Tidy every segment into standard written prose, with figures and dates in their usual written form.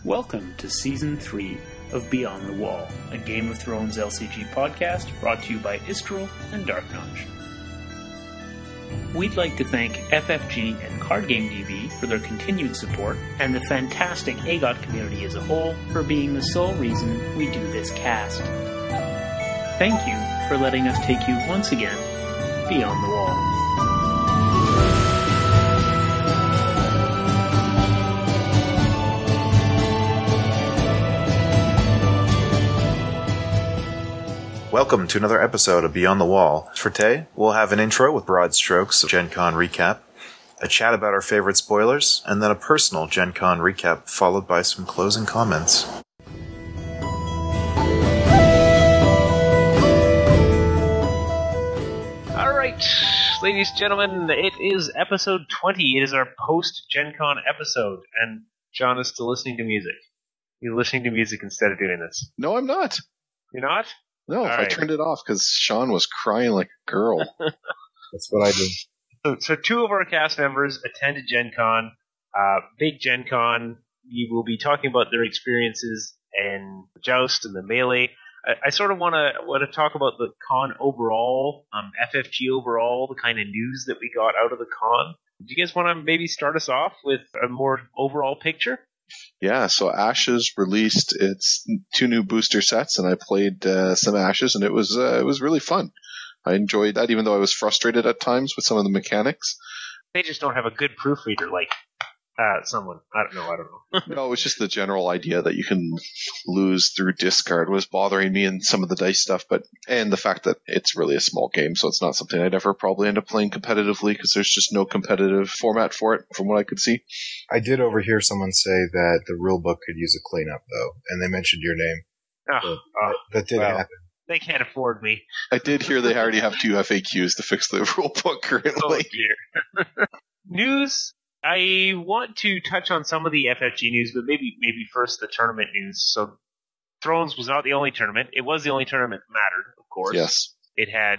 Welcome to Season 3 of Beyond the Wall, a Game of Thrones LCG podcast brought to you by Istrel and Dark Notch. We'd like to thank FFG and CardGameDB for their continued support, and the fantastic AGOT community as a whole for being the sole reason we do this cast. Thank you for letting us take you once again beyond the wall. Welcome to another episode of Beyond the Wall. For today, we'll have an intro with broad strokes of Gen Con recap, a chat about our favorite spoilers, and then a personal Gen Con recap followed by some closing comments. Alright, ladies and gentlemen, it is episode 20. It is our post-Gen Con episode, and John is still listening to music. You're listening to music instead of doing this. No, I'm not. You're not? No, I turned it off because Sean was crying like a girl. That's what I do. So two of our cast members attended Gen Con. Big Gen Con. We will be talking about their experiences in Joust and the Melee. I sort of want to talk about the con overall, FFG overall, the kind of news that we got out of the con. Do you guys want to maybe start us off with a more overall picture? Yeah, so Ashes released its 2 new booster sets, and I played some Ashes, and it was really fun. I enjoyed that, even though I was frustrated at times with some of the mechanics. They just don't have a good proofreader like someone. I don't know. No, it was just the general idea that you can lose through discard was bothering me in some of the dice stuff, and the fact that it's really a small game, so it's not something I'd ever probably end up playing competitively because there's just no competitive format for it from what I could see. I did overhear someone say that the rulebook could use a cleanup, though, and they mentioned your name. That did happen. They can't afford me. I did hear they already have 2 FAQs to fix the rulebook currently. Oh, dear. News. I want to touch on some of the FFG news, but maybe first the tournament news. So, Thrones was not the only tournament. It was the only tournament that mattered, of course. Yes. It had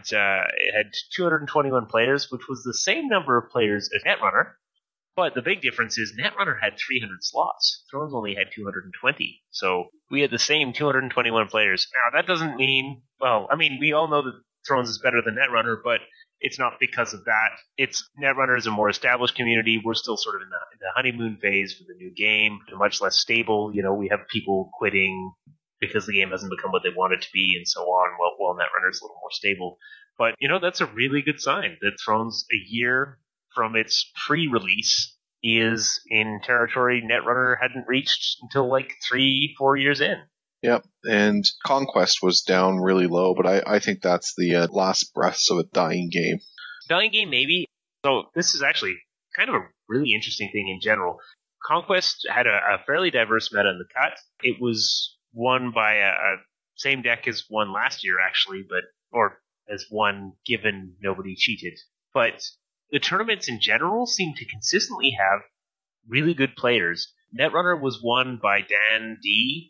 221 players, which was the same number of players as Netrunner. But the big difference is Netrunner had 300 slots. Thrones only had 220. So we had the same 221 players. Now, that doesn't mean... Well, I mean, we all know that Thrones is better than Netrunner, but it's not because of that. It's Netrunner is a more established community. We're still sort of in the honeymoon phase for the new game. They're much less stable. You know, we have people quitting because the game hasn't become what they want it to be and so on. While Netrunner is a little more stable. But, you know, that's a really good sign that Thrones, a year from its pre-release, is in territory Netrunner hadn't reached until like 3-4 years in. Yep, and Conquest was down really low, but I think that's the last breaths of a dying game. Dying game, maybe. So this is actually kind of a really interesting thing in general. Conquest had a fairly diverse meta in the cut. It was won by a same deck as won last year, actually, or as won given nobody cheated. But the tournaments in general seem to consistently have really good players. Netrunner was won by Dan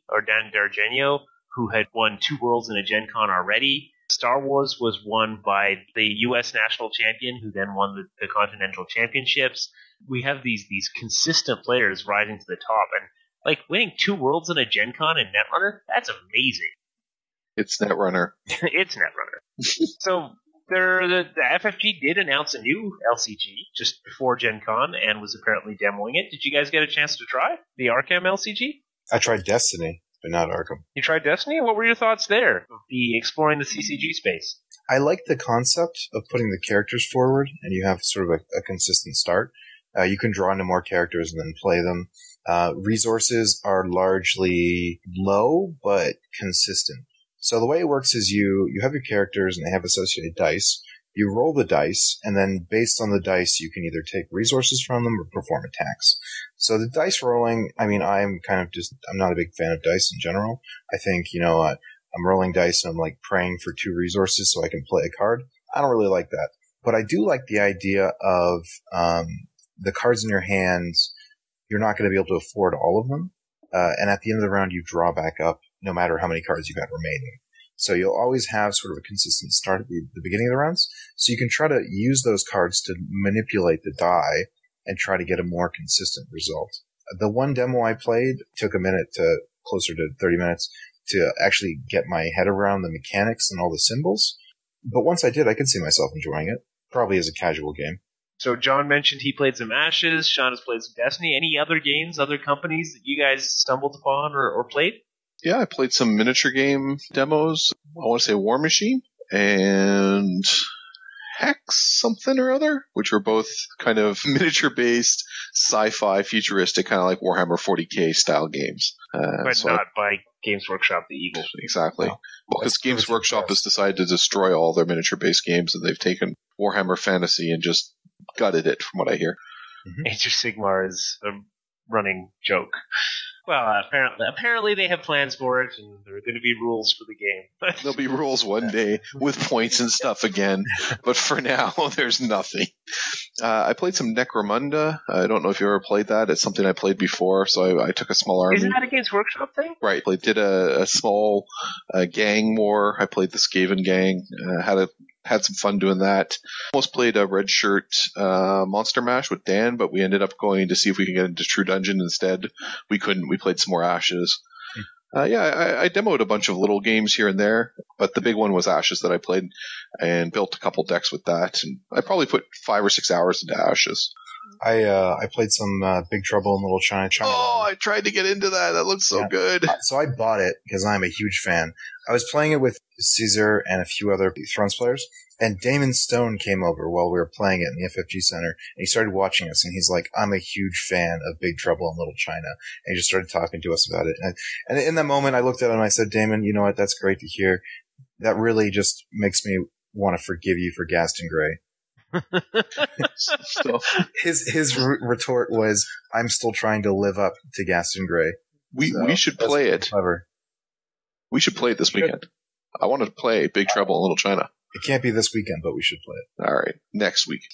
D'Argenio, who had won 2 Worlds in a Gen Con already. Star Wars was won by the U.S. national champion, who then won the Continental Championships. We have these consistent players rising to the top, and like winning 2 Worlds in a Gen Con in Netrunner, that's amazing. It's Netrunner. It's Netrunner. So the FFG did announce a new LCG just before Gen Con and was apparently demoing it. Did you guys get a chance to try the Arkham LCG? I tried Destiny, but not Arkham. You tried Destiny? What were your thoughts there? Exploring the CCG space. I like the concept of putting the characters forward, and you have sort of a consistent start. You can draw into more characters and then play them. Resources are largely low, but consistent. So the way it works is you have your characters and they have associated dice. You roll the dice, and then based on the dice, you can either take resources from them or perform attacks. So the dice rolling, I mean, I'm not a big fan of dice in general. I think, I'm rolling dice and I'm like praying for 2 resources so I can play a card. I don't really like that. But I do like the idea of the cards in your hands, you're not going to be able to afford all of them. And at the end of the round, you draw back up no matter how many cards you've got remaining. So you'll always have sort of a consistent start at the beginning of the rounds. So you can try to use those cards to manipulate the die and try to get a more consistent result. The one demo I played took a minute to closer to 30 minutes to actually get my head around the mechanics and all the symbols. But once I did, I could see myself enjoying it, probably as a casual game. So John mentioned he played some Ashes. Sean has played some Destiny. Any other games, other companies that you guys stumbled upon or played? Yeah, I played some miniature game demos. I want to say War Machine and Hex something or other, which were both kind of miniature-based, sci-fi, futuristic, kind of like Warhammer 40k style games. But not by Games Workshop, the evil. Exactly. No. Because Games Workshop has decided to destroy all their miniature-based games, and they've taken Warhammer Fantasy and just gutted it, from what I hear. Age of Sigmar is a running joke. Well, apparently they have plans for it, and there are going to be rules for the game. There'll be rules one day with points and stuff again, but for now, there's nothing. I played some Necromunda. I don't know if you ever played that. It's something I played before, so I took a small army. Isn't that a Games Workshop thing? Right. I did a small gang war. I played the Skaven gang. Had some fun doing that. Almost played a Red Shirt Monster Mash with Dan, but we ended up going to see if we could get into True Dungeon instead. We couldn't. We played some more Ashes. I demoed a bunch of little games here and there, but the big one was Ashes that I played and built a couple decks with that. And I probably put 5 or 6 hours into Ashes. I played some Big Trouble in Little China. Oh, I tried to get into that. That looks so good. So I bought it because I'm a huge fan. I was playing it with Caesar and a few other Thrones players, and Damon Stone came over while we were playing it in the FFG Center, and he started watching us, and he's like, I'm a huge fan of Big Trouble in Little China. And he just started talking to us about it. And in that moment, I looked at him and I said, Damon, you know what? That's great to hear. That really just makes me want to forgive you for Gaston Gray. So, His retort was, I'm still trying to live up to Gaston Gray. we should play it. Clever. We should play it this weekend. I want to play Big Trouble in Little China. It can't be this weekend, but we should play it. All right, next week.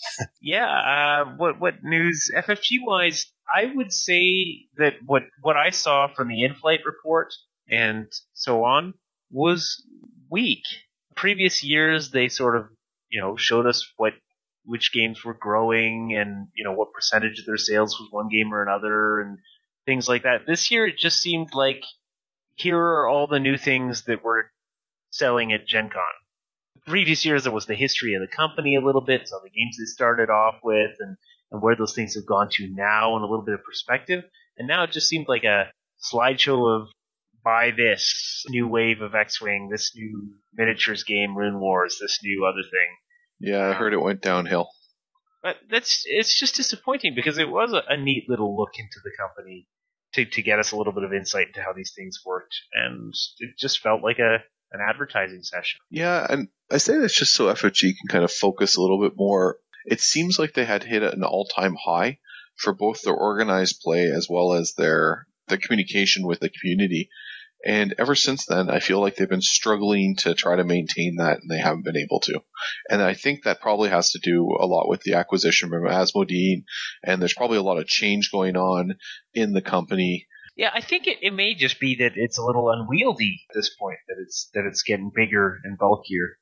Yeah, what news FFG-wise, I would say that what I saw from the in-flight report and so on was weak. Previous years, they sort of, showed us which games were growing and, what percentage of their sales was one game or another and things like that. This year, it just seemed like, here are all the new things that we're selling at Gen Con. Previous years, there was the history of the company a little bit, so the games they started off with, and where those things have gone to now, and a little bit of perspective. And now it just seemed like a slideshow of buy this new wave of X-Wing, this new miniatures game, Rune Wars, this new other thing. Yeah, I heard it went downhill. But it's just disappointing because it was a neat little look into the company to get us a little bit of insight into how these things worked, and it just felt like an advertising session. Yeah, and I say that's just so FFG can kind of focus a little bit more. It seems like they had hit an all-time high for both their organized play as well as their communication with the community. And ever since then, I feel like they've been struggling to try to maintain that, and they haven't been able to. And I think that probably has to do a lot with the acquisition from Asmodee, and there's probably a lot of change going on in the company. Yeah, I think it may just be that it's a little unwieldy at this point, that it's getting bigger and bulkier.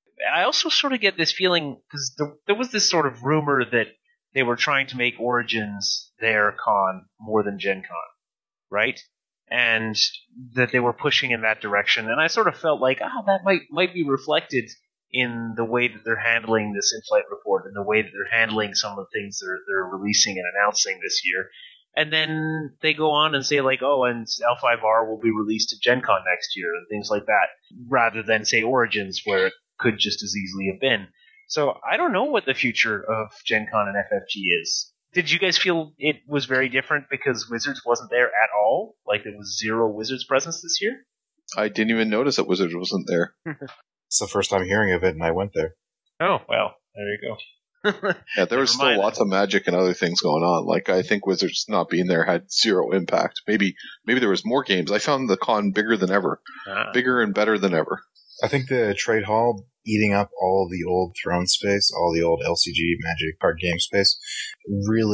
I also sort of get this feeling, because there was this sort of rumor that they were trying to make Origins their con more than Gen Con, right? And that they were pushing in that direction. And I sort of felt like, that might be reflected in the way that they're handling this in-flight report and the way that they're handling some of the things they're releasing and announcing this year. And then they go on and say like, and L5R will be released at Gen Con next year and things like that, rather than say Origins, where it could just as easily have been. So I don't know what the future of Gen Con and FFG is. Did you guys feel it was very different because Wizards wasn't there at all? Like there was zero Wizards presence this year? I didn't even notice that Wizards wasn't there. It's the first time hearing of it, and I went there. Oh, well, there you go. Yeah, there was still lots of Magic and other things going on. Like, I think Wizards not being there had zero impact. Maybe there was more games. I found the con bigger than ever. Bigger and better than ever. I think the trade hall eating up all the old Throne space, all the old LCG Magic card game space, really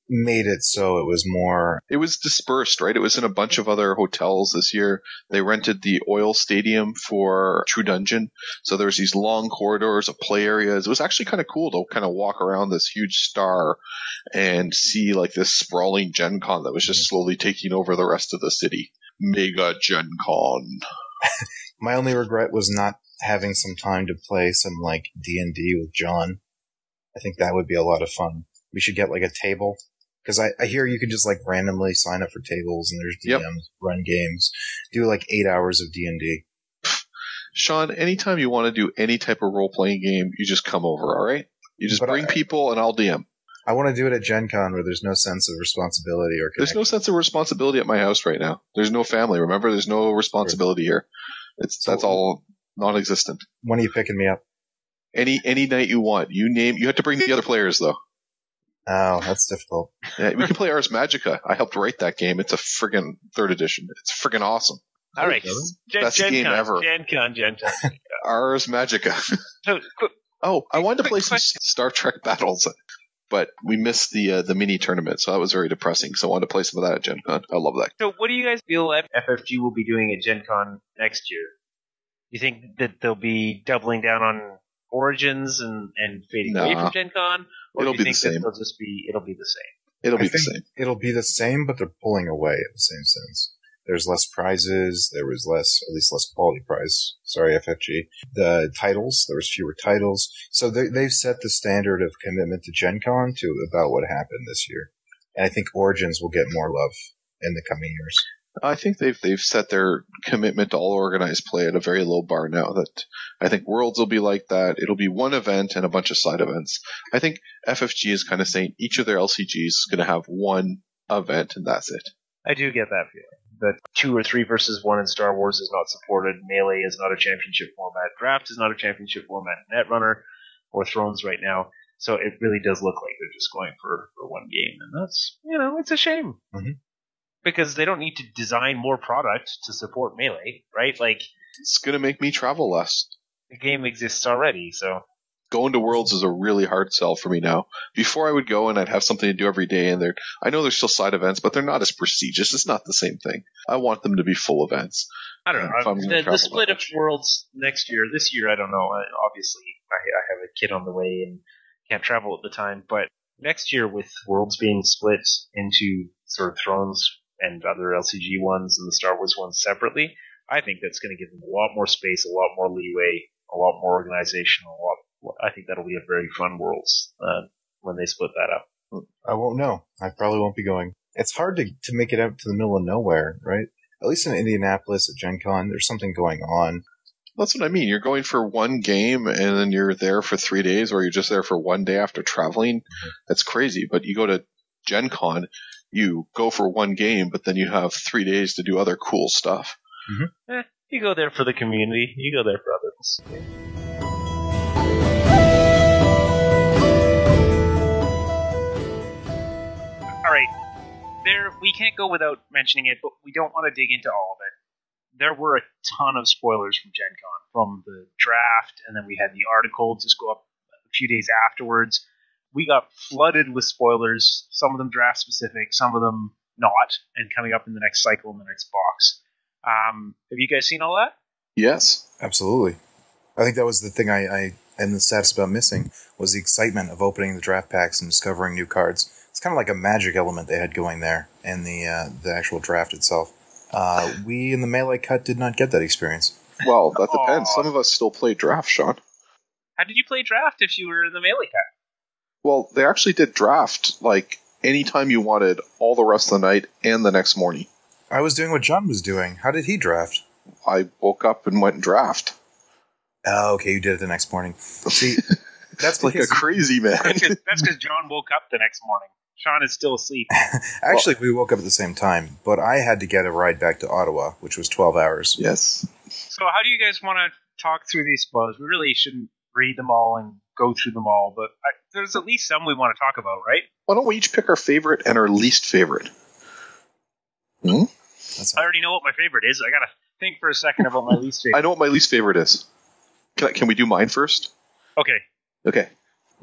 made it so it was more. It was dispersed, right? It was in a bunch of other hotels this year. They rented the Oil Stadium for True Dungeon. So there's these long corridors of play areas. It was actually kind of cool to kind of walk around this huge star and see like this sprawling Gen Con that was just slowly taking over the rest of the city. Mega Gen Con. My only regret was not having some time to play some like D&D with John. I think that would be a lot of fun. We should get like a table. Because I hear you can just like randomly sign up for tables and there's DMs, run games, do like 8 hours of D&D. Sean, anytime you want to do any type of role-playing game, you just come over, all right? You just bring people and I'll DM. I want to do it at Gen Con where there's no sense of responsibility or connection. There's no sense of responsibility at my house right now. There's no family, remember? There's no responsibility here. That's all non-existent. When are you picking me up? Any night you want. You have to bring the other players, though. Oh, that's difficult. Yeah, we can play Ars Magica. I helped write that game. It's a friggin' 3rd edition. It's friggin' awesome. All right. Best game ever. Gen Con. Ars Magica. I wanted to play some Star Trek battles, but we missed the mini tournament, so that was very depressing. So I wanted to play some of that at Gen Con. I love that. So what do you guys feel FFG will be doing at Gen Con next year? Do you think that they'll be doubling down on Origins and fading away from Gen Con? Or It'll do you be think the same. It'll be the same? It'll be the same. It'll be the same, but they're pulling away in the same sense. There's less prizes. There was at least less quality prize. Sorry, FFG. The titles, there was fewer titles. So they've set the standard of commitment to Gen Con to about what happened this year. And I think Origins will get more love in the coming years. I think they've set their commitment to all organized play at a very low bar now. That I think Worlds will be like that. It'll be one event and a bunch of side events. I think FFG is kind of saying each of their LCGs is going to have one event and that's it. I do get that feeling. That 2 or 3 versus 1 in Star Wars is not supported. Melee is not a championship format. Draft is not a championship format. Netrunner or Thrones right now. So it really does look like they're just going for one game. And that's, it's a shame. Mm-hmm. Because they don't need to design more product to support Melee, right? Like, it's going to make me travel less. The game exists already, so. Going to Worlds is a really hard sell for me now. Before I would go and I'd have something to do every day, and I know there's still side events, but they're not as prestigious. It's not the same thing. I want them to be full events. I don't know. The split of Worlds this year, I don't know. Obviously, I have a kid on the way and can't travel at the time, but next year with Worlds being split into sort of Thrones and other LCG ones and the Star Wars ones separately, I think that's going to give them a lot more space, a lot more leeway, a lot more organization, I think that'll be a very fun Worlds when they split that up. I won't know. I probably won't be going. It's hard to make it out to the middle of nowhere, right? At least in Indianapolis at Gen Con, there's something going on. That's what I mean. You're going for one game and then you're there for 3 days, or you're just there for one day after traveling. Mm-hmm. That's crazy. But you go to Gen Con, you go for one game, but then you have 3 days to do other cool stuff. Mm-hmm. You go there for the community. You go there for others. All right. We can't go without mentioning it, but we don't want to dig into all of it. There were a ton of spoilers from Gen Con, from the draft, and then we had the article just go up a few days afterwards. We got flooded with spoilers, some of them draft specific, some of them not, and coming up in the next cycle in the next box. Have you guys seen all that? Yes. Absolutely. I think that was the thing I am the saddest about missing, was the excitement of opening the draft packs and discovering new cards. It's kind of like a magic element they had going there in the actual draft itself. We in the Melee cut did not get that experience. Well, that depends. Some of us still play draft, Sean. How did you play draft if you were in the Melee cut? Well, they actually did draft, like, anytime you wanted, all the rest of the night and the next morning. I was doing what John was doing. How did he draft? I woke up and went and draft. Oh, okay, you did it the next morning. See, that's like a crazy man. That's because John woke up the next morning. Sean is still asleep. Actually, we woke up at the same time, but I had to get a ride back to Ottawa, which was 12 hours. Yes. So how do you guys want to talk through these spoilers? We really shouldn't read them all and go through them all, but there's at least some we want to talk about, right? Why don't we each pick our favorite and our least favorite? Hmm? I already know what my favorite is. I gotta think for a second about my least favorite. I know what my least favorite is. Can we do mine first? Okay. Okay.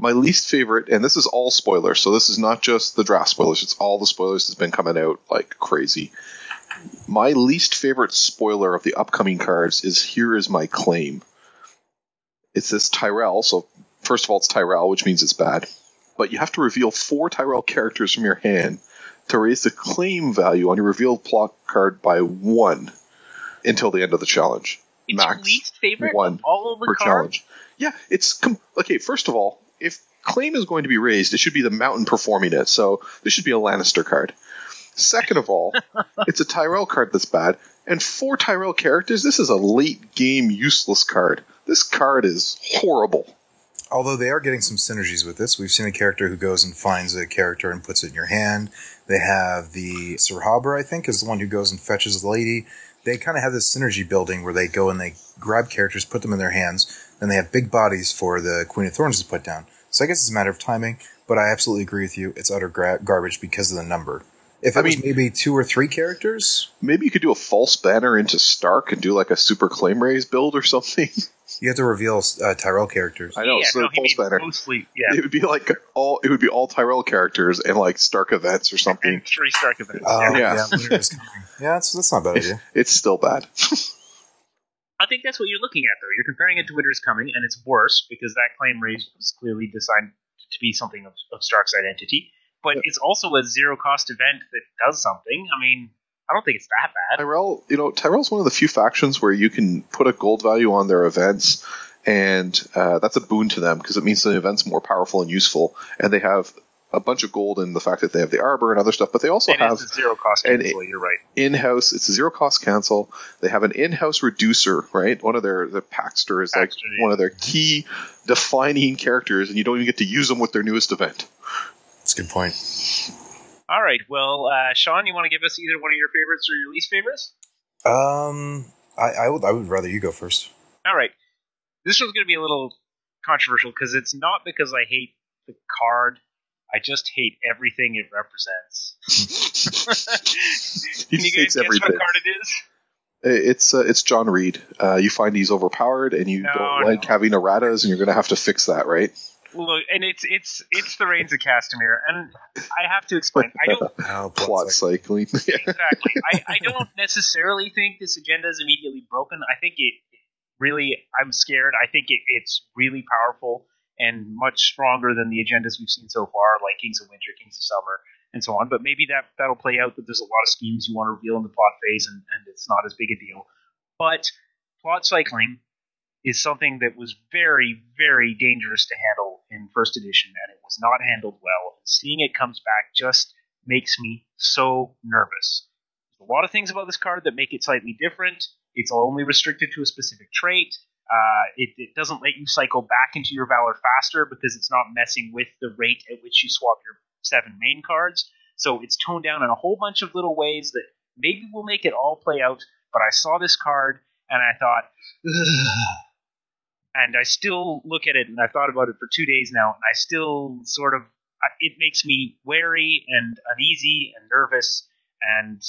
My least favorite, and this is all spoilers, so this is not just the draft spoilers, it's all the spoilers that's been coming out like crazy. My least favorite spoiler of the upcoming cards is Here Is My Claim. It's this Tyrell, so first of all, it's Tyrell, which means it's bad. But you have to reveal 4 Tyrell characters from your hand to raise the claim value on your revealed plot card by 1 until the end of the challenge. It's Max your least favorite 1 of all of the per cards? challenge. Yeah, it's... okay, first of all, if claim is going to be raised, it should be the mountain performing it, so this should be a Lannister card. Second of all, it's a Tyrell card that's bad. And 4 Tyrell characters, this is a late game useless card. This card is horrible. Although they are getting some synergies with this. We've seen a character who goes and finds a character and puts it in your hand. They have the Sir Haber, I think, is the one who goes and fetches the lady. They kind of have this synergy building where they go and they grab characters, put them in their hands, and they have big bodies for the Queen of Thorns to put down. So I guess it's a matter of timing, but I absolutely agree with you. It's utter garbage because of the number. If it was maybe 2 or 3 characters... Maybe you could do a false banner into Stark and do like a super claim raise build or something. You have to reveal Tyrell characters. I know, Yeah, so no, false banner. Mostly, yeah. It would be like all Tyrell characters and like Stark events or something. And 3 Stark events. Yeah. Winter is coming. Yeah, that's not a bad idea. It's still bad. I think that's what you're looking at, though. You're comparing it to Winter's Coming, and it's worse because that claim raise was clearly designed to be something of Stark's identity. But it's also a zero-cost event that does something. I mean, I don't think it's that bad. Tyrell's one of the few factions where you can put a gold value on their events, and that's a boon to them because it means the event's more powerful and useful, and they have a bunch of gold in the fact that they have the arbor and other stuff, but they also have a zero-cost cancel, you're right. In-house, it's a zero-cost cancel. They have an in-house reducer, right? One of the Paxter is like one of their key defining characters, and you don't even get to use them with their newest event. That's a good point. All right, well, Sean, you want to give us either one of your favorites or your least favorites? I would rather you go first. All right. This one's going to be a little controversial because it's not because I hate the card. I just hate everything it represents. Can you guys guess what card it is? It's John Reed. You find he's overpowered, and you don't like having erratas, and you're going to have to fix that, right? Look, and it's the Reigns of Castamere, and I have to explain. I don't plot cycling. Exactly. I don't necessarily think this agenda is immediately broken. I think it really. I'm scared. I think it's really powerful and much stronger than the agendas we've seen so far, like Kings of Winter, Kings of Summer, and so on. But maybe that'll play out. That there's a lot of schemes you want to reveal in the plot phase, and it's not as big a deal. But plot cycling is something that was very, very dangerous to handle in first edition, and it was not handled well. And seeing it comes back just makes me so nervous. There's a lot of things about this card that make it slightly different. It's only restricted to a specific trait. It doesn't let you cycle back into your Valor faster because it's not messing with the rate at which you swap your 7 main cards. So it's toned down in a whole bunch of little ways that maybe will make it all play out. But I saw this card and I thought, ugh. And I still look at it, and I've thought about it for 2 days now, and I still sort of, it makes me wary and uneasy and nervous, and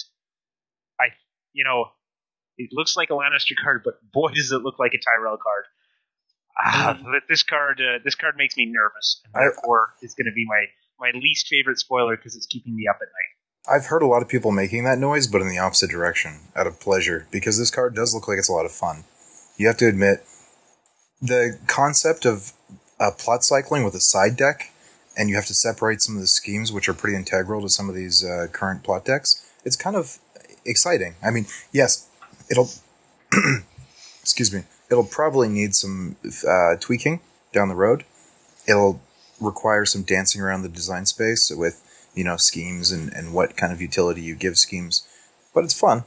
it looks like a Lannister card, but boy does it look like a Tyrell card. This card makes me nervous, and therefore it's going to be my least favorite spoiler because it's keeping me up at night. I've heard a lot of people making that noise, but in the opposite direction, out of pleasure, because this card does look like it's a lot of fun. You have to admit, the concept of plot cycling with a side deck, and you have to separate some of the schemes, which are pretty integral to some of these current plot decks, it's kind of exciting. I mean, yes, it'll it'll probably need some tweaking down the road. It'll require some dancing around the design space with, schemes and what kind of utility you give schemes. But it's fun.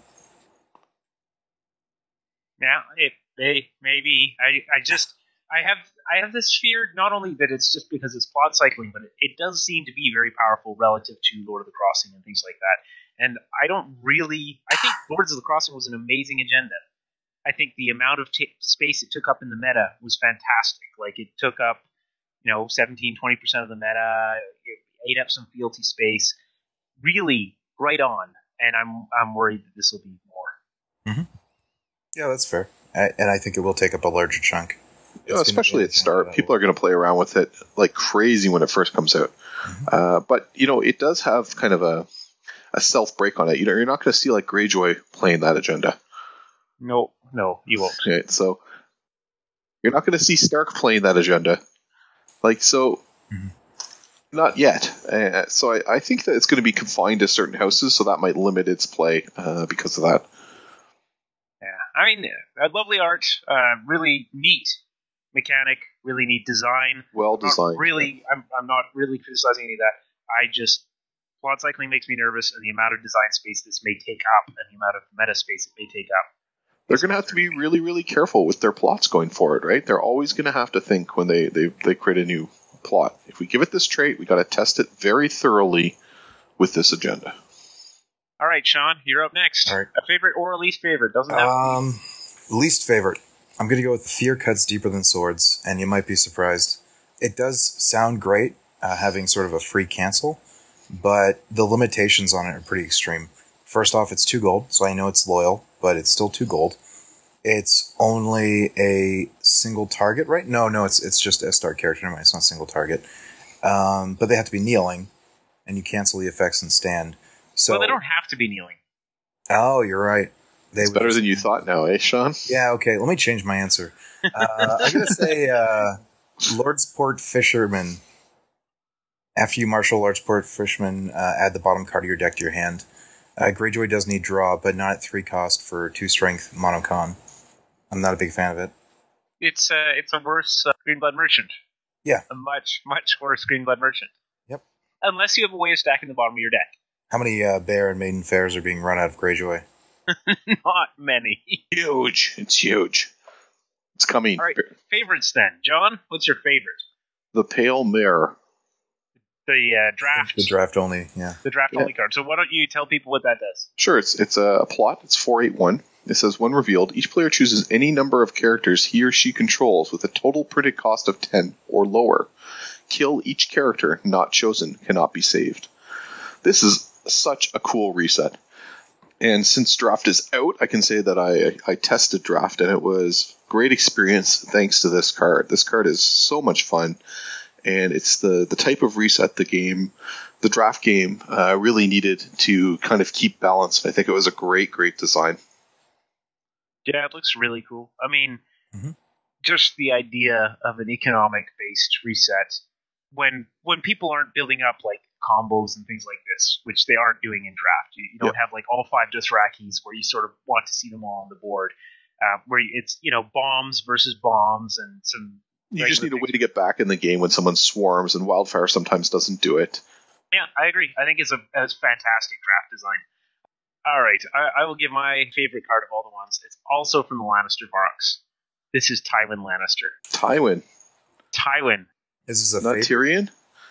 Yeah, maybe. I have this fear, not only that it's just because it's plot cycling, but it does seem to be very powerful relative to Lord of the Crossing and things like that. And I think Lords of the Crossing was an amazing agenda. I think the amount of space it took up in the meta was fantastic. Like, it took up, 17, 20% of the meta, it ate up some fealty space. Really right on. And I'm worried that this will be more. Mm-hmm. Yeah, that's fair. And I think it will take up a larger chunk. especially at start, people are going to play around with it like crazy when it first comes out. But it does have kind of a stealth break on it. You're not going to see like Greyjoy playing that agenda. No, you won't. Okay, so you're not going to see Stark playing that agenda. Not yet. So I think that it's going to be confined to certain houses, so that might limit its play because of that. Yeah, I mean, lovely art, really neat mechanic, really neat design. Well designed. I'm not really criticizing any of that. Plot cycling makes me nervous, and the amount of design space this may take up, and the amount of meta space it may take up. They're going to have to be really, really careful with their plots going forward, right? They're always going to have to think when they create a new plot. If we give it this trait, we got to test it very thoroughly with this agenda. All right, Sean, you're up next. All right. A favorite or a least favorite? Doesn't have to be. Least favorite. I'm going to go with Fear Cuts Deeper Than Swords, and you might be surprised. It does sound great, having sort of a free cancel, but the limitations on it are pretty extreme. First off, it's 2 gold, so I know it's loyal, but it's still 2 gold. It's only a single target, right? No, it's just a start character. It's not a single target. But they have to be kneeling, and you cancel the effects and stand. So, well, they don't have to be kneeling. Oh, you're right. It's better than you thought now, eh, Sean? Yeah, okay. Let me change my answer. I'm going to say Lordsport Fisherman. After you marshal Lordsport Fisherman, add the bottom card of your deck to your hand. Greyjoy does need draw, but not at 3 cost for 2 strength monocon. I'm not a big fan of it. It's a worse Greenblood Merchant. Yeah. A much, much worse Greenblood Merchant. Yep. Unless you have a way of stacking the bottom of your deck. How many Bear and Maiden Fairs are being run out of Greyjoy? Not many. Huge. It's huge. It's coming. All right, favorites then. John, what's your favorite? The Pale Mare. The draft. The draft only, yeah. The draft only card. So why don't you tell people what that does? Sure, it's a plot. It's 481. It says, when revealed, each player chooses any number of characters he or she controls with a total printed cost of 10 or lower. Kill each character not chosen cannot be saved. This is such a cool reset. And since draft is out, I can say that I tested draft, and it was great experience thanks to this card. This card is so much fun, and it's the type of reset the draft game really needed to kind of keep balance. I think it was a great design. Yeah, it looks really cool. I mean, just the idea of an economic-based reset when people aren't building up like combos and things like this, which they aren't doing in draft. You don't have like all 5 Dothrakis where you sort of want to see them all on the board, where it's bombs versus bombs and some. You just need a way to get back in the game when someone swarms, and Wildfire sometimes doesn't do it. Yeah, I agree. I think it's fantastic draft design. All right, I will give my favorite card of all the ones. It's also from the Lannister box. This is Tywin Lannister. Tywin. Is this a not Tyrion?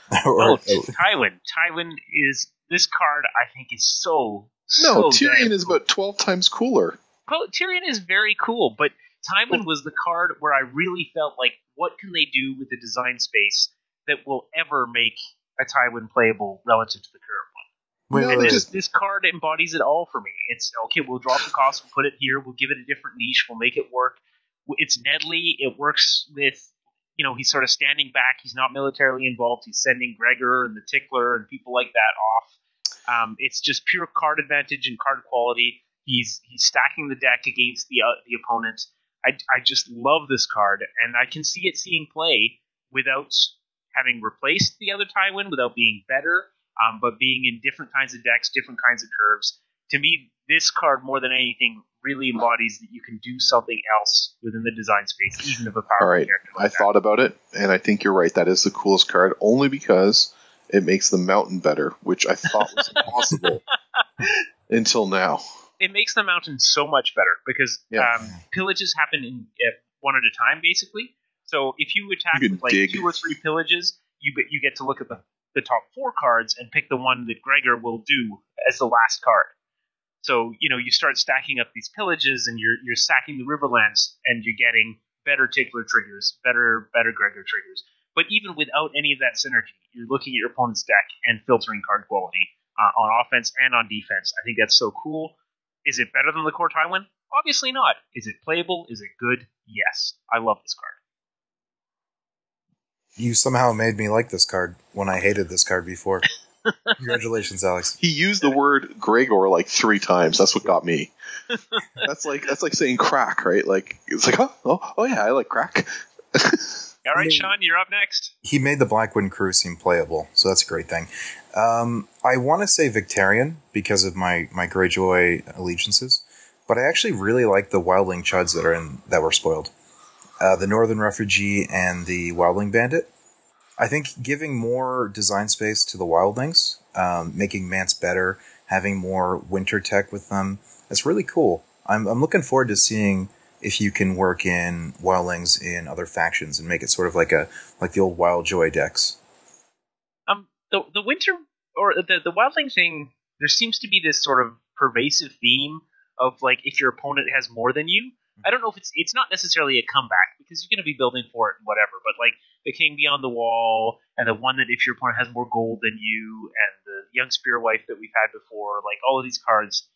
Tywin. Tywin is this card. I think is so. No, Tyrion is about 12 times cooler. Well, Tyrion is very cool, but Tywin was the card where I really felt like, what can they do with the design space that will ever make a Tywin playable relative to the current one? This card embodies it all for me. It's okay. We'll drop the cost. We'll put it here. We'll give it a different niche. We'll make it work. It's Nedley. It works with. He's sort of standing back. He's not militarily involved. He's sending Gregor and the Tickler and people like that off. It's just pure card advantage and card quality. He's stacking the deck against the opponent. I just love this card, and I can see it seeing play without having replaced the other Tywin, without being better, but being in different kinds of decks, different kinds of curves. To me, this card, more than anything, really embodies that you can do something else within the design space, even of a powerful character like that. I thought about it, and I think you're right. That is the coolest card, only because it makes the mountain better, which I thought was impossible until now. It makes the mountain so much better, because pillages happen in one at a time, basically. So if you attack with like dig 2 or 3 pillages, you get to look at the top 4 cards and pick the one that Gregor will do as the last card. So, you start stacking up these pillages, and you're sacking the Riverlands, and you're getting better Tickler triggers, better Gregor triggers. But even without any of that synergy, you're looking at your opponent's deck and filtering card quality on offense and on defense. I think that's so cool. Is it better than the core Tywin? Obviously not. Is it playable? Is it good? Yes. I love this card. You somehow made me like this card when I hated this card before. Congratulations, Alex. He used the word Gregor like 3 times. That's what got me. That's like saying crack, right? Like it's like, oh yeah, I like crack. All right, Sean, you're up next. He made the Blackwind crew seem playable, so that's a great thing. I want to say Victarion because of my Greyjoy allegiances, but I actually really like the Wildling Chuds that were spoiled. The Northern Refugee and the Wildling Bandit. I think giving more design space to the Wildlings, making Mance better, having more winter tech with them, that's really cool. I'm looking forward to seeing if you can work in Wildlings in other factions and make it sort of like the old Wildjoy decks. The winter or the Wildling thing, there seems to be this sort of pervasive theme of like if your opponent has more than you. I don't know if it's not necessarily a comeback because you're going to be building for it and whatever, but like the King Beyond the Wall and the one that if your opponent has more gold than you and the Young Spearwife that we've had before, like all of these cards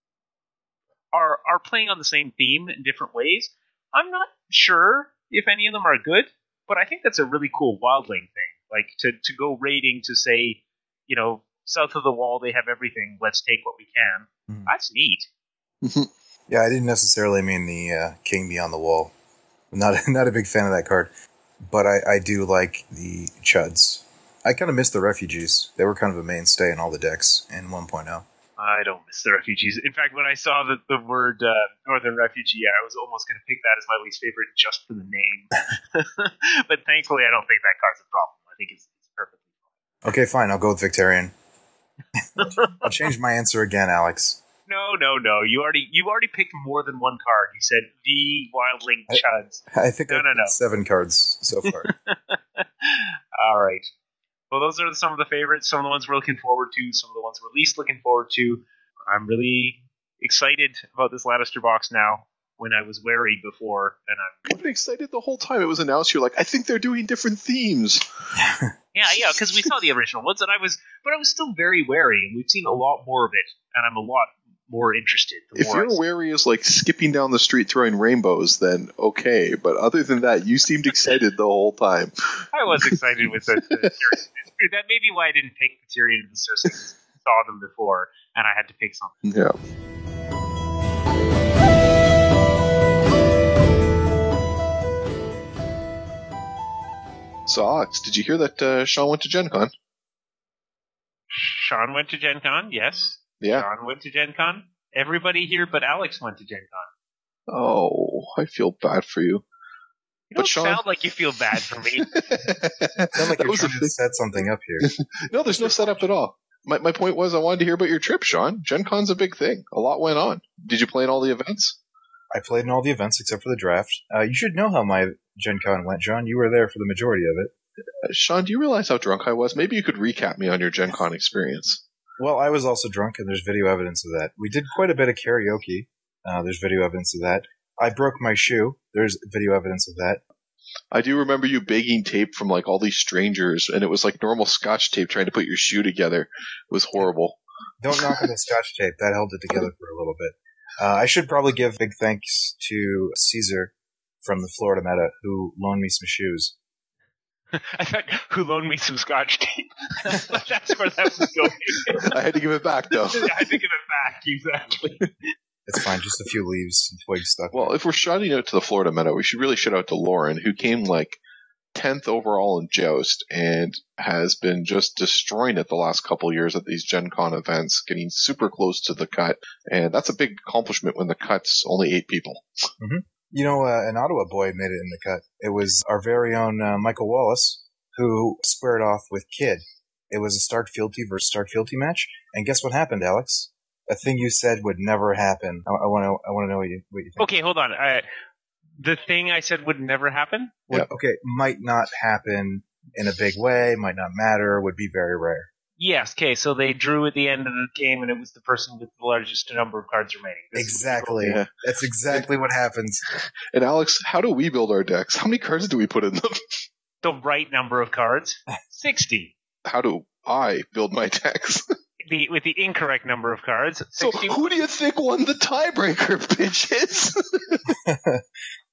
are playing on the same theme in different ways. I'm not sure if any of them are good, but I think that's a really cool Wildling thing. Like to go raiding to say, you know, south of the wall they have everything, let's take what we can. Mm-hmm. That's neat. Mm-hmm. Yeah, I didn't necessarily mean the King Beyond the Wall. I'm not a big fan of that card, but I do like the Chuds. I kind of miss the Refugees. They were kind of a mainstay in all the decks in 1.0. I don't miss the Refugees. In fact, when I saw the word Northern Refugee, I was almost going to pick that as my least favorite just for the name. But thankfully, I don't think that card's a problem. I think it's perfectly fine. Okay, fine. I'll go with Victarion. I'll change my answer again, Alex. No. You already picked more than one card. You said the Wildling Chuds. I think I've picked 7 cards so far. All right. Well, those are some of the favorites, some of the ones we're looking forward to, some of the ones we're least looking forward to. I'm really excited about this Lannister box now when I was wary before. And I've been excited the whole time it was announced. You're like, I think they're doing different themes. Yeah, because we saw the original ones, but I was still very wary, and we've seen a lot more of it, and I'm a lot more interested. If you're wary is like skipping down the street throwing rainbows, then okay. But other than that, you seemed excited the whole time. I was excited with the Tyrion. That may be why I didn't pick the Tyrion and the Cersei. Saw them before, and I had to pick something. Yeah. So, Alex, did you hear that Sean went to Gen Con? Sean went to Gen Con, yes. Yeah. Sean went to Gen Con. Everybody here but Alex went to Gen Con. Oh, I feel bad for you. You don't sound like you feel bad for me. Sound like you're trying to set something up here. No, there's no setup at all. My point was I wanted to hear about your trip, Sean. Gen Con's a big thing. A lot went on. Did you play in all the events? I played in all the events except for the draft. You should know how my Gen Con went, John. You were there for the majority of it. Sean, do you realize how drunk I was? Maybe you could recap me on your Gen Con experience. Well, I was also drunk, and there's video evidence of that. We did quite a bit of karaoke. There's video evidence of that. I broke my shoe. There's video evidence of that. I do remember you begging tape from like all these strangers, and it was like normal Scotch tape trying to put your shoe together. It was horrible. Don't knock on the Scotch tape. That held it together for a little bit. I should probably give big thanks to Caesar from the Florida Meta, who loaned me some shoes. I thought, who loaned me some Scotch tape. That's where that was going. I had to give it back, though. I had to give it back, exactly. It's fine, just a few leaves and twigs stuck. Well, if we're shouting out to the Florida Meta, we should really shout out to Lauren, who came like 10th overall in Joust and has been just destroying it the last couple of years at these Gen Con events, getting super close to the cut. And that's a big accomplishment when the cut's only 8 people. Mm-hmm. You know, an Ottawa boy made it in the cut. It was our very own Michael Wallace, who squared off with Kid. It was a Stark Fealty versus Stark Fealty match. And guess what happened, Alex? A thing you said would never happen. I want to know what you think. Okay, hold on. The thing I said would never happen? Yeah. Okay, might not happen in a big way, might not matter, would be very rare. Yes, okay, so they drew at the end of the game and it was the person with the largest number of cards remaining. Exactly. Yeah. That's exactly what happens. And Alex, how do we build our decks? How many cards do we put in them? The right number of cards. 60. How do I build my decks? With the incorrect number of cards. 60. So who do you think won the tiebreaker, bitches?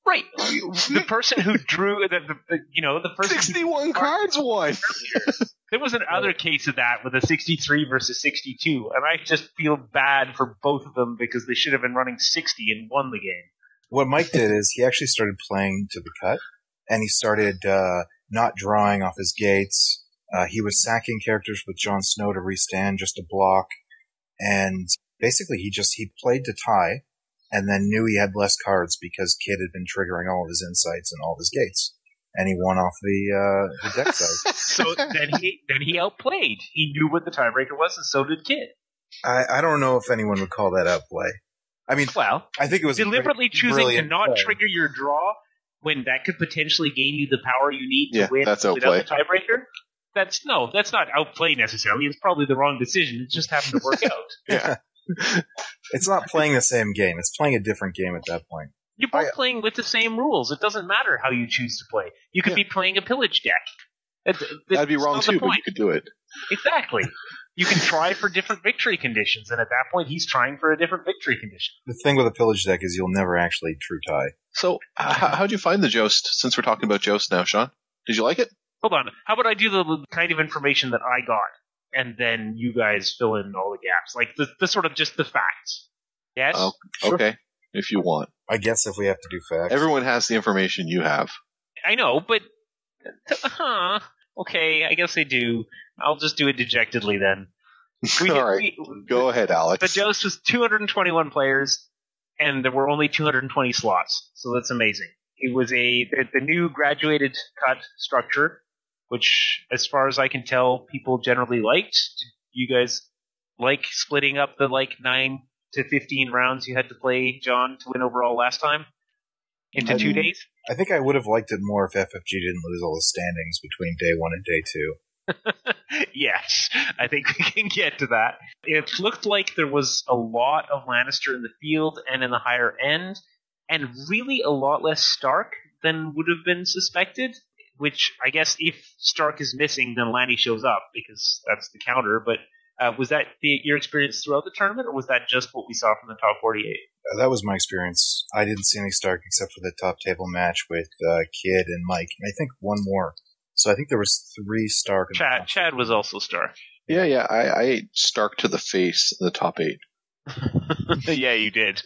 Right. The person who drew the person 61 cards won. There was another case of that with a 63 versus 62, and I just feel bad for both of them because they should have been running 60 and won the game. What Mike did is he actually started playing to the cut, and he started not drawing off his gates. He was sacking characters with Jon Snow to restand just to block, and basically he played to tie, and then knew he had less cards because Kid had been triggering all of his insights and all of his gates, and he won off the deck side. So then he outplayed. He knew what the tiebreaker was, and so did Kid. I don't know if anyone would call that outplay. I mean, well, I think it was deliberately choosing to not trigger your draw when that could potentially gain you the power you need to win that's without outplay. the tiebreaker. That's not outplay necessarily. It's probably the wrong decision. It just happened to work out. Yeah. It's not playing the same game. It's playing a different game at that point. You're both playing with the same rules. It doesn't matter how you choose to play. You could be playing a pillage deck. That'd be wrong too, but you could do it. Exactly. You can try for different victory conditions, and at that point, he's trying for a different victory condition. The thing with a pillage deck is you'll never actually true tie. So, how'd you find the Joust, since we're talking about Joust now, Sean? Did you like it? Hold on. How about I do the kind of information that I got, and then you guys fill in all the gaps? Like, the sort of just the facts. Yes? Oh, okay. If you want. I guess if we have to do facts. Everyone has the information you have. I know, but... Okay, I guess they do. I'll just do it dejectedly then. All right. Go ahead, Alex. The Joust was 221 players, and there were only 220 slots, so that's amazing. It was the new graduated cut structure, which, as far as I can tell, people generally liked. You guys like splitting up the 9 to 15 rounds you had to play, John, to win overall last time into 2 days? I think I would have liked it more if FFG didn't lose all the standings between day 1 and day 2. Yes, I think we can get to that. It looked like there was a lot of Lannister in the field and in the higher end, and really a lot less Stark than would have been suspected, which I guess if Stark is missing, then Lanny shows up, because that's the counter. But was that your experience throughout the tournament, or was that just what we saw from the top 48? That was my experience. I didn't see any Stark except for the top table match with Kid and Mike, and I think one more. So I think there was 3 Stark. Chad was also Stark. Yeah, I ate Stark to the face in the top 8. Yeah, you did.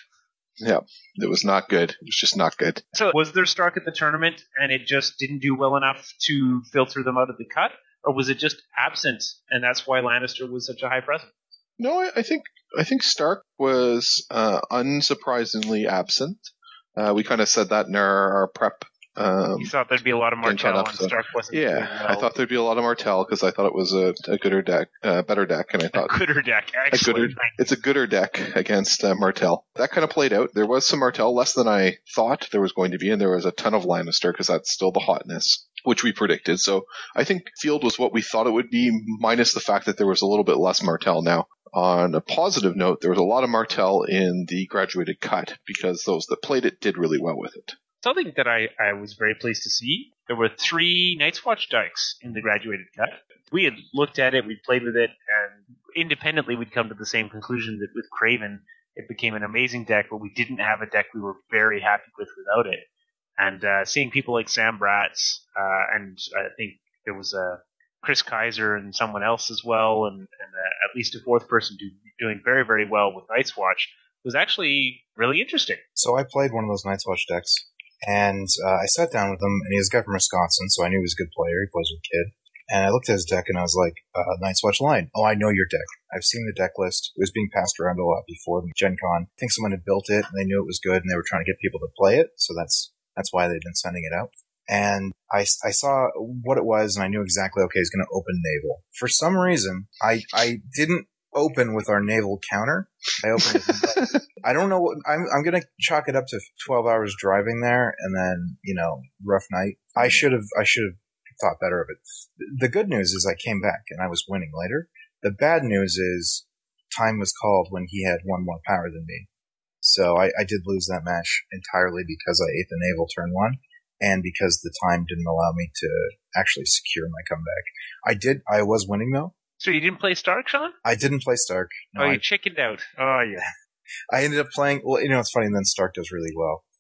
Yeah, it was not good. It was just not good. So was there Stark at the tournament, and it just didn't do well enough to filter them out of the cut? Or was it just absent, and that's why Lannister was such a high presence? No, I think Stark was unsurprisingly absent. We kind of said that in our prep. You thought there'd be a lot of Martell, and Stark wasn't. Yeah, well. I thought there'd be a lot of Martell because I thought it was a gooder deck, better deck, and I thought a gooder deck. Excellent. It's a gooder deck against Martell. That kind of played out. There was some Martell, less than I thought there was going to be, and there was a ton of Lannister because that's still the hotness, which we predicted. So I think field was what we thought it would be, minus the fact that there was a little bit less Martell. Now, on a positive note, there was a lot of Martell in the graduated cut because those that played it did really well with it. Something that I was very pleased to see, there were 3 Night's Watch decks in the graduated cut. We had looked at it, we played with it, and independently we'd come to the same conclusion that with Craven, it became an amazing deck, but we didn't have a deck we were very happy with without it. And seeing people like Sam Bratz, and I think there was Chris Kaiser and someone else as well, and at least a 4th person doing very, very well with Night's Watch, was actually really interesting. So I played one of those Night's Watch decks. And I sat down with him, and he was a guy from Wisconsin, so I knew he was a good player. He plays with Kid. And I looked at his deck, and I was like, Night's Watch line. Oh, I know your deck. I've seen the deck list. It was being passed around a lot before Gen Con. I think someone had built it, and they knew it was good, and they were trying to get people to play it, so that's why they've been sending it out. And I saw what it was, and I knew exactly, okay, he's going to open Naval. For some reason, I didn't open with our Naval counter. I opened it. I don't know. I'm going to chalk it up to 12 hours driving there, and then rough night. I should have thought better of it. The good news is I came back and I was winning later. The bad news is time was called when he had 1 more power than me, so I did lose that match entirely because I ate the Naval turn 1, and because the time didn't allow me to actually secure my comeback. I was winning though. So you didn't play Stark, Sean? I didn't play Stark. No, you chickened out. Oh, yeah. I ended up playing, well, it's funny, and then Stark does really well.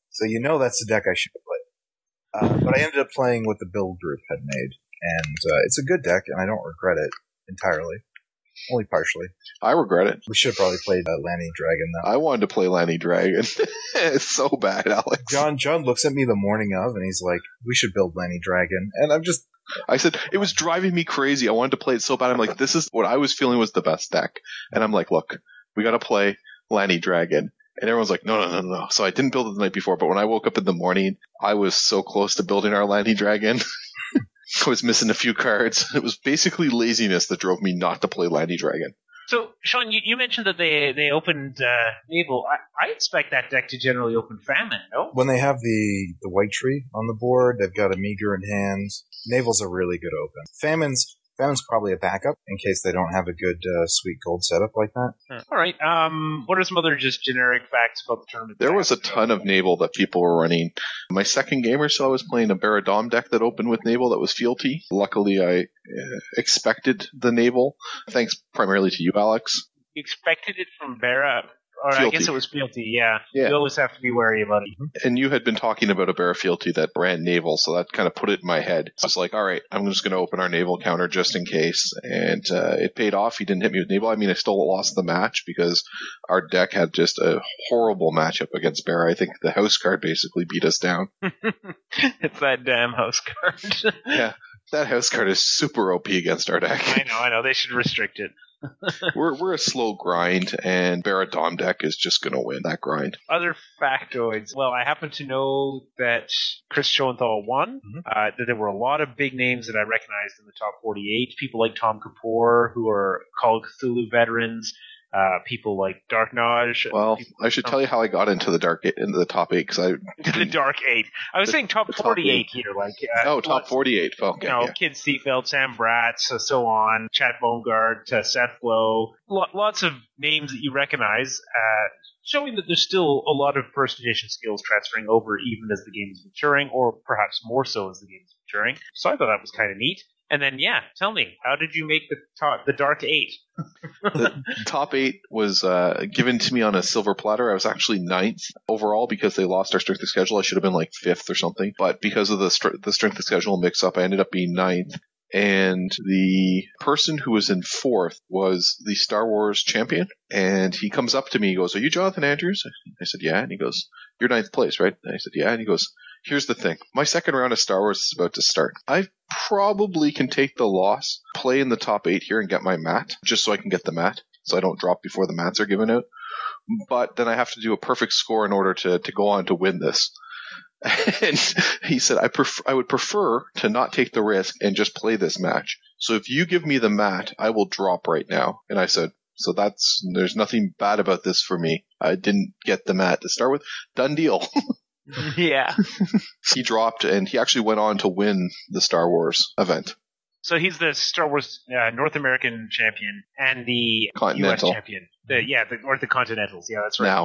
So that's the deck I should play. But I ended up playing what the build group had made, and it's a good deck, and I don't regret it entirely. Only partially. I regret it. We should have probably played Lanny Dragon, though. I wanted to play Lanny Dragon. It's so bad, Alex. John looks at me the morning of, and he's like, we should build Lanny Dragon. And I said, it was driving me crazy. I wanted to play it so bad. I'm like, this is what I was feeling was the best deck. And I'm like, look, we got to play Lanny Dragon. And everyone's like, no. So I didn't build it the night before, but when I woke up in the morning, I was so close to building our Lanny Dragon. I was missing a few cards. It was basically laziness that drove me not to play Lanny Dragon. So, Sean, you mentioned that they opened Naval. I expect that deck to generally open Famine, no? When they have the White Tree on the board, they've got a Meager in hand. Naval's a really good open. Famine's probably a backup in case they don't have a good sweet gold setup like that. All right. What are some other just generic facts about the tournament? There was a ton of Naval that people were running. My second game or so, I was playing a Baradom deck that opened with Naval that was Fealty. Luckily, I expected the Naval, thanks primarily to you, Alex. You expected it from Bara? Or Fealty. I guess it was Fealty, yeah. You always have to be wary about it. And you had been talking about a Bara Fealty that ran Naval, so that kind of put it in my head. So I was like, all right, I'm just going to open our Naval counter just in case. And it paid off. He didn't hit me with Naval. I mean, I still lost the match because our deck had just a horrible matchup against Bara. I think the house card basically beat us down. It's that damn house card. Yeah, that house card is super OP against our deck. I know. They should restrict it. We're a slow grind, and Baradom deck is just going to win that grind. Other factoids. Well, I happen to know that Chris Schoenthal won. That there were a lot of big names that I recognized in the top 48. People like Tom Kapoor, who are Call of Cthulhu veterans. People like Dark Naj. Well, I should tell you how I got into the top 8 because the Dark 8. I was saying top 48 here, like top 48. Okay, Kid Seafeld, Sam Bratz, so on, Chad Bongard, Seth Lowe, lots of names that you recognize, showing that there's still a lot of first edition skills transferring over even as the game is maturing, or perhaps more so as the game is maturing. So I thought that was kind of neat. And then, tell me, how did you make the Dark 8? The top 8 was given to me on a silver platter. I was actually 9th overall because they lost our strength of schedule. I should have been like 5th or something. But because of the strength of schedule mix-up, I ended up being 9th. And the person who was in 4th was the Star Wars champion. And he comes up to me, he goes, "Are you Jonathan Andrews?" I said, "Yeah." And he goes, "You're 9th place, right?" And I said, "Yeah." And he goes, "Here's the thing. My second round of Star Wars is about to start. I probably can take the loss, play in the top 8 here and get my mat, just so I can get the mat, so I don't drop before the mats are given out. But then I have to do a perfect score in order to go on to win this." And he said, I would prefer to not take the risk and just play this match. So if you give me the mat, I will drop right now. And I said, so there's nothing bad about this for me. I didn't get the mat to start with. Done deal. Yeah. He dropped, and he actually went on to win the Star Wars event. So he's the Star Wars North American champion and the Continental. U.S. champion. The Continentals. Yeah, that's right. Now,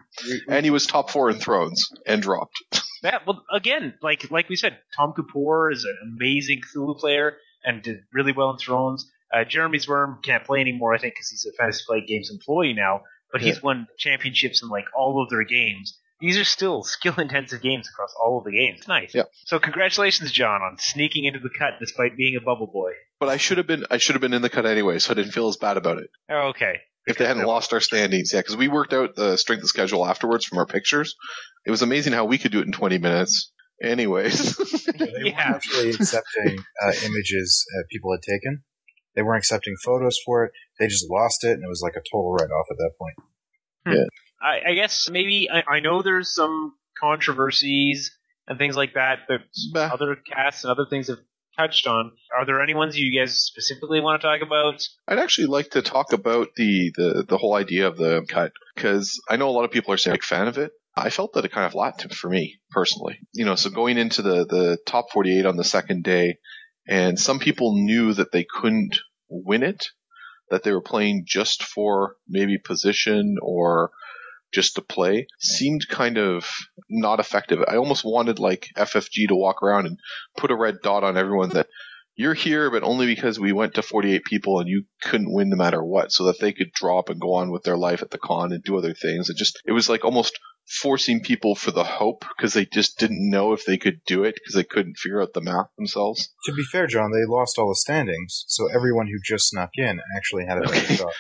and he was top 4 in Thrones and dropped. Well, again, like we said, Tom Kapoor is an amazing Cthulhu player and did really well in Thrones. Jeremy Zwerm can't play anymore, I think, because he's a Fantasy Flight Games employee now. But he's won championships in all of their games. These are still skill-intensive games across all of the games. It's nice. Yep. So congratulations, John, on sneaking into the cut despite being a bubble boy. But I should have been in the cut anyway, so I didn't feel as bad about it. Oh, okay. If they hadn't lost our standings, because we worked out the strength of schedule afterwards from our pictures. It was amazing how we could do it in 20 minutes. Anyways. They weren't actually accepting images people had taken. They weren't accepting photos for it. They just lost it, and it was like a total write-off at that point. Yeah. I guess maybe I know there's some controversies and things like that other casts and other things have touched on. Are there any ones you guys specifically want to talk about? I'd actually like to talk about the whole idea of the cut, because I know a lot of people are saying a big fan of it. I felt that it kind of lacked for me personally. So going into the top 48 on the second day, and some people knew that they couldn't win it, that they were playing just for maybe position or just to play, seemed kind of not effective. I almost wanted FFG to walk around and put a red dot on everyone that you're here, but only because we went to 48 people and you couldn't win no matter what, so that they could drop and go on with their life at the con and do other things. It was almost forcing people for the hope because they just didn't know if they could do it because they couldn't figure out the math themselves. To be fair, John, they lost all the standings, so everyone who just snuck in actually had a better shot.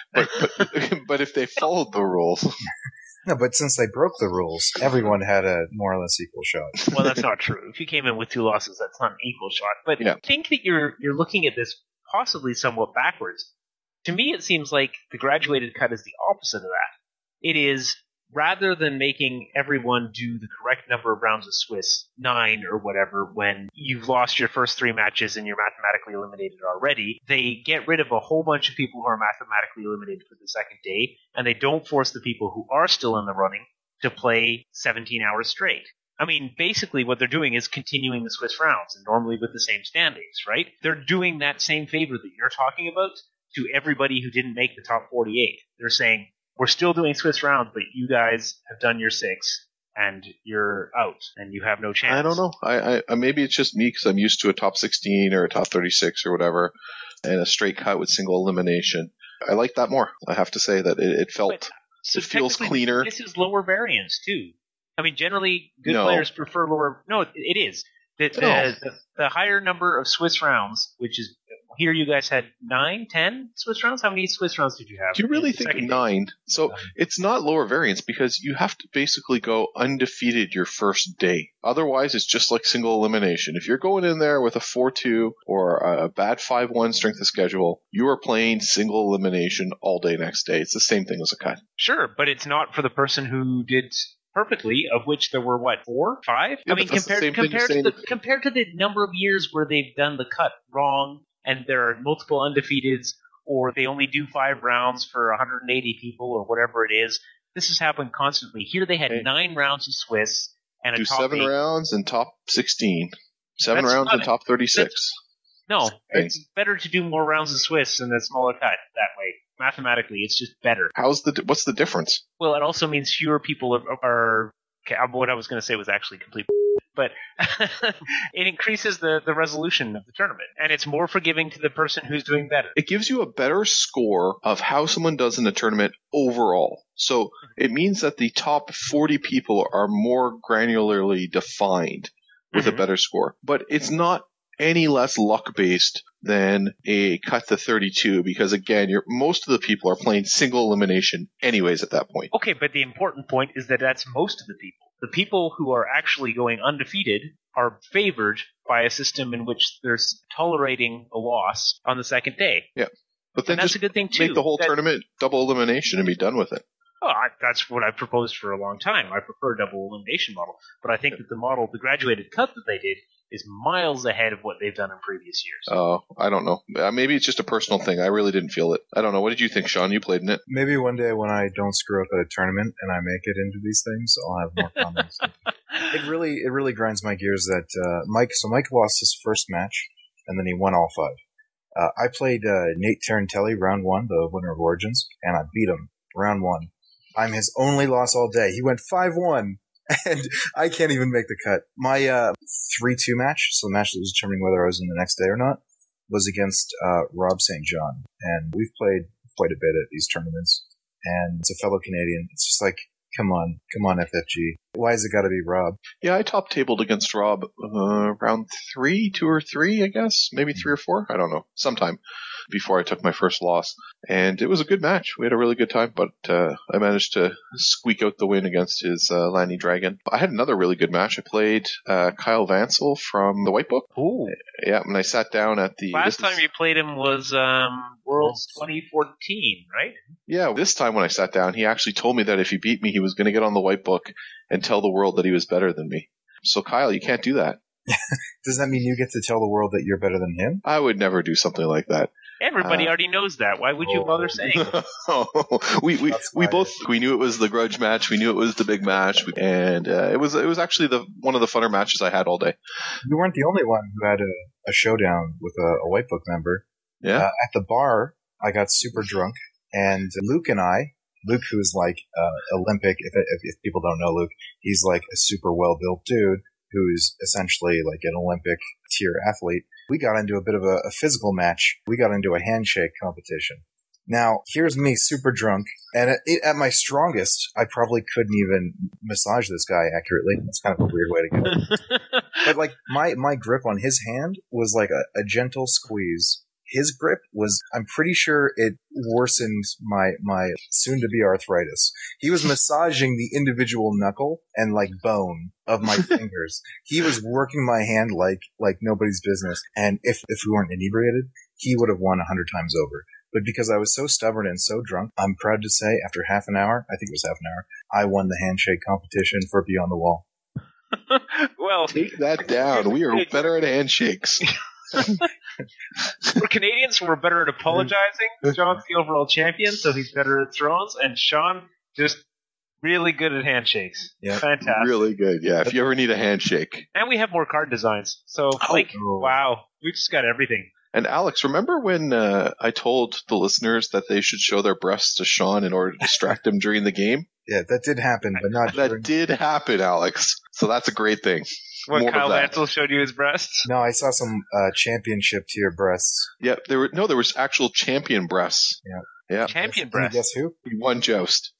But if they followed the rules. No, but since they broke the rules, everyone had a more or less equal shot. Well, that's not true. If you came in with 2 losses, that's not an equal shot. But Yeah. I think that you're looking at this possibly somewhat backwards. To me, it seems like the graduated cut is the opposite of that. It is, rather than making everyone do the correct number of rounds of Swiss, 9 or whatever, when you've lost your first 3 matches and you're mathematically eliminated already, they get rid of a whole bunch of people who are mathematically eliminated for the second day, and they don't force the people who are still in the running to play 17 hours straight. I mean, basically what they're doing is continuing the Swiss rounds, and normally with the same standings, right? They're doing that same favor that you're talking about to everybody who didn't make the top 48. They're saying, we're still doing Swiss rounds, but you guys have done your 6, and you're out, and you have no chance. I don't know. I maybe it's just me because I'm used to a top 16 or a top 36 or whatever, and a straight cut with single elimination. I like that more. I have to say that it felt, So it feels technically, cleaner. This is lower variance, too. I mean, generally, good No. players prefer lower... No, it is. The higher number of Swiss rounds, which is... Here you guys had 9, 10 Swiss rounds? How many Swiss rounds did you have? Do you really in the think second 9? So it's not lower variance because you have to basically go undefeated your first day. Otherwise, it's just like single elimination. If you're going in there with a 4-2 or a bad 5-1 strength of schedule, you are playing single elimination all day next day. It's the same thing as a cut. Sure, but it's not for the person who did perfectly, of which there were, 4, 5? Yeah, I mean, but that's the same thing you're compared to the number of years where they've done the cut wrong, and there are multiple undefeateds, or they only do 5 rounds for 180 people, or whatever it is. This has happened constantly. Here they had 9 rounds of Swiss, and a Do top 7 8. rounds and top 16. 7 That's rounds not and top 36. No, it's better to do more rounds of Swiss in a smaller cut that way. Mathematically, it's just better. What's the difference? Well, it also means fewer people are okay, what I was going to say was actually complete, but it increases the resolution of the tournament, and it's more forgiving to the person who's doing better. It gives you a better score of how someone does in the tournament overall. So it means that the top 40 people are more granularly defined with a better score. But it's not any less luck-based than a cut to 32 because, again, most of the people are playing single elimination anyways at that point. Okay, but the important point is that that's most of the people. The people who are actually going undefeated are favored by a system in which they're tolerating a loss on the second day. Yeah. But then And that's just a good thing, too. make the whole tournament double elimination and be done with it. Oh, that's what I proposed for a long time. I prefer a double elimination model. But I think that the graduated cut that they did, is miles ahead of what they've done in previous years. Oh, I don't know. Maybe it's just a personal thing. I really didn't feel it. I don't know. What did you think, Sean? You played in it. Maybe one day when I don't screw up at a tournament and I make it into these things, I'll have more comments. It really grinds my gears that Mike lost his first match, and then he won all 5. I played Nate Tarantelli round 1, the winner of Origins, and I beat him round 1. I'm his only loss all day. He went 5-1. And I can't even make the cut. My 3-2 match, so the match that was determining whether I was in the next day or not, was against Rob St. John. And we've played quite a bit at these tournaments. And it's a fellow Canadian. It's just like, come on, FFG. Why has it got to be Rob? Yeah, I top-tabled against Rob round 2 or 3, I guess. Maybe 3 or 4. I don't know. Sometime before I took my first loss. And it was a good match. We had a really good time, but I managed to squeak out the win against his Lanny Dragon. I had another really good match. I played Kyle Vansel from the White Book. Ooh. Yeah, and I sat down at the... Last time you played him was Worlds 2014, right? Yeah, this time when I sat down, he actually told me that if he beat me, he was going to get on the White Book and tell the world that he was better than me. So Kyle, you can't do that. Does that mean you get to tell the world that you're better than him? I would never do something like that. Everybody already knows that. Why would you bother saying it? we knew it was the grudge match. We knew it was the big match, and it was actually one of the funner matches I had all day. You weren't the only one who had a showdown with a White Book member. Yeah. At the bar, I got super drunk, and Luke, who's like Olympic. If people don't know Luke, he's like a super well built dude who's essentially like an Olympic tier athlete. We got into a bit of a physical match. We got into a handshake competition. Now, here's me super drunk, and at my strongest, I probably couldn't even massage this guy accurately. That's kind of a weird way to go. But like my grip on his hand was like a gentle squeeze. His grip was, I'm pretty sure it worsened my soon-to-be arthritis. He was massaging the individual knuckle and like bone of my fingers. He was working my hand like nobody's business. And if we weren't inebriated, he would have won 100 times over. But because I was so stubborn and so drunk, I'm proud to say after half an hour, I think it was half an hour, I won the handshake competition for Beyond the Wall. Well, take that down. We are better at handshakes. For Canadians, we're better at apologizing. John's the overall champion, so he's better at thrones, and Sean just really good at handshakes. Yeah, fantastic. Really good. Yeah, if you ever need a handshake. And we have more card designs. So, wow, we just got everything. And Alex, remember when I told the listeners that they should show their breasts to Sean in order to distract him during the game? Yeah, that did happen, but not That did happen, Alex. So that's a great thing. What, More Kyle Ansel showed you his breasts? No, I saw some championship tier breasts. Yeah, there was actual champion breasts. Yeah. Champion Can you breasts. guess who? He won Joust.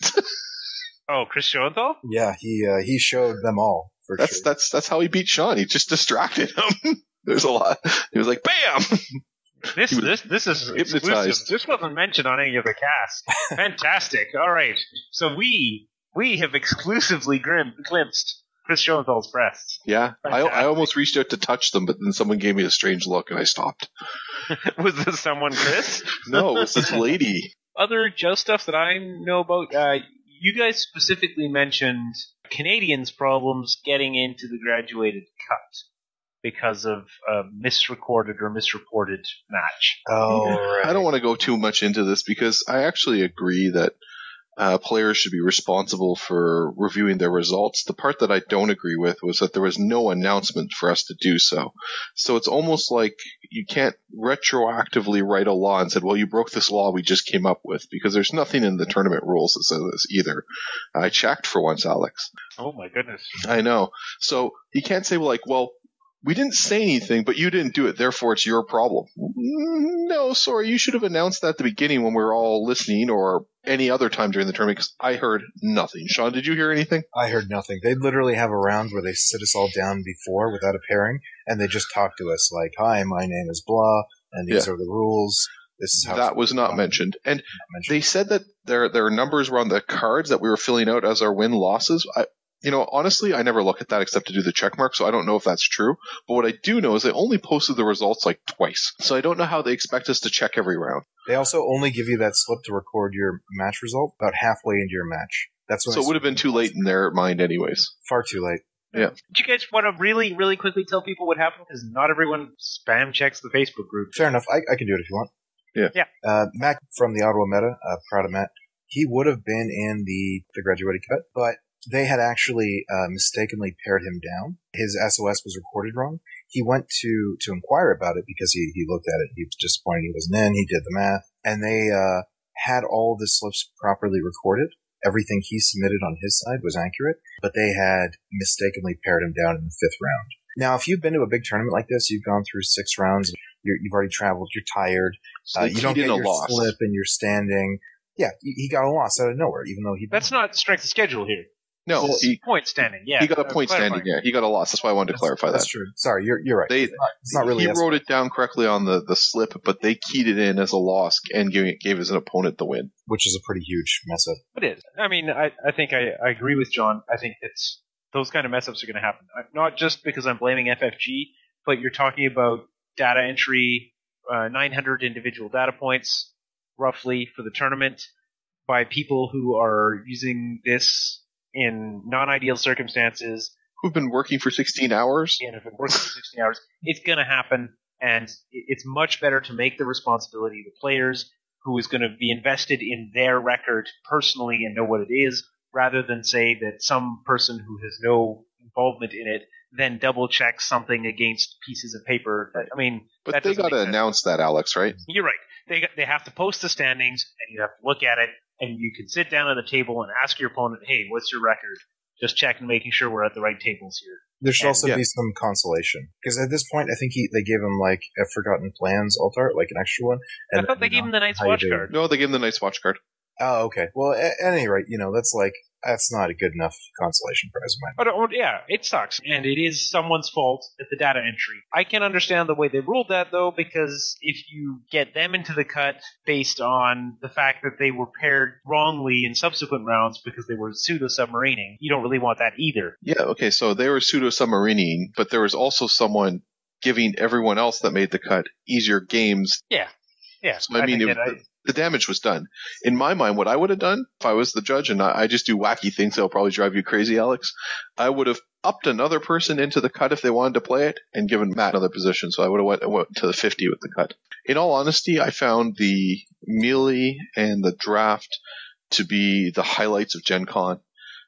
Oh, Chris Schoenthal? Yeah, he showed them all for sure. That's how he beat Sean. He just distracted him. There's a lot. He was like, bam! This is hypnotized. exclusive. This wasn't mentioned on any of the cast. Fantastic. All right. So we have exclusively glimpsed Chris Schoenthal's breasts. Yeah, I almost reached out to touch them, but then someone gave me a strange look, and I stopped. Was this someone, Chris? No, it was this lady. Other Joust stuff that I know about, you guys specifically mentioned Canadians' problems getting into the graduated cut because of a misrecorded or misreported match. Oh, right. I don't want to go too much into this because I actually agree that players should be responsible for reviewing their results. The part that I don't agree with was that there was no announcement for us to do so. So it's almost like you can't retroactively write a law and said, well, you broke this law we just came up with, because there's nothing in the tournament rules that says this either. I checked for once, Alex. Oh my goodness. I know. So you can't say, well, we didn't say anything, but you didn't do it, therefore it's your problem. No, sorry, you should have announced that at the beginning when we were all listening, or any other time during the tournament, because I heard nothing. Sean, did you hear anything? I heard nothing. They literally have a round where they sit us all down before without a pairing, and they just talk to us like, hi, my name is blah, and these are the rules. This is how that was not mentioned. And they said that their numbers were on the cards that we were filling out as our win-losses. Honestly, I never look at that except to do the check mark, so I don't know if that's true. But what I do know is they only posted the results like twice. So I don't know how they expect us to check every round. They also only give you that slip to record your match result about halfway into your match. That's when so it would have been too late in their mind anyways. Far too late. Yeah. Do you guys want to really, really quickly tell people what happened? Because not everyone spam checks the Facebook group. Fair enough. I can do it if you want. Yeah. Matt from the Ottawa Meta, proud of Matt, he would have been in the graduated cut, but they had actually mistakenly pared him down. His SOS was recorded wrong. He went to inquire about it because he looked at it. He was disappointed he wasn't in. He did the math. And they had all the slips properly recorded. Everything he submitted on his side was accurate, but they had mistakenly pared him down in the 5th round. Now, if you've been to a big tournament like this, you've gone through 6 rounds, you've already traveled, you're tired, so you don't get your slip and you're standing. Yeah, he got a loss out of nowhere, even though he... That's not strength of schedule here. No, point standing. Yeah, he got a point standing. Yeah, he got a loss. That's why I wanted to clarify that. That's true. Sorry, you're right. It's not really. He wrote it down correctly on the slip, but they keyed it in as a loss and gave his opponent the win, which is a pretty huge mess up. It is. I mean, I think I agree with John. I think it's those kind of mess ups are going to happen. Not just because I'm blaming FFG, but you're talking about data entry, 900 individual data points, roughly, for the tournament by people who are using this in non-ideal circumstances. Who've been working for 16 hours? And have been working for 16 hours. It's going to happen, and it's much better to make the responsibility the players who is going to be invested in their record personally and know what it is, rather than say that some person who has no involvement in it then double-checks something against pieces of paper. I mean, but they got to announce that, Alex, right? You're right. They have to post the standings, and you have to look at it, and you can sit down at the table and ask your opponent, hey, what's your record? Just checking, making sure we're at the right tables here. There should And- also yeah. be some consolation. Because at this point, I think they gave him, like, a Forgotten Plans alt art, like an extra one. I thought they gave him the Night's how you Watch do- card. No, they gave him the Night's Watch card. Oh, okay. Well, at any rate, that's not a good enough consolation prize, in my But yeah, it sucks, and it is someone's fault at the data entry. I can understand the way they ruled that, though, because if you get them into the cut based on the fact that they were paired wrongly in subsequent rounds because they were pseudo-submarining, you don't really want that either. Yeah, okay, so they were pseudo-submarining, but there was also someone giving everyone else that made the cut easier games. Yeah, So, I mean, think that the damage was done. In my mind, what I would have done, if I was the judge, and I just do wacky things that'll probably drive you crazy, Alex, I would have upped another person into the cut if they wanted to play it, and given Matt another position, so I would have went to the 50 with the cut. In all honesty, I found the melee and the draft to be the highlights of Gen Con,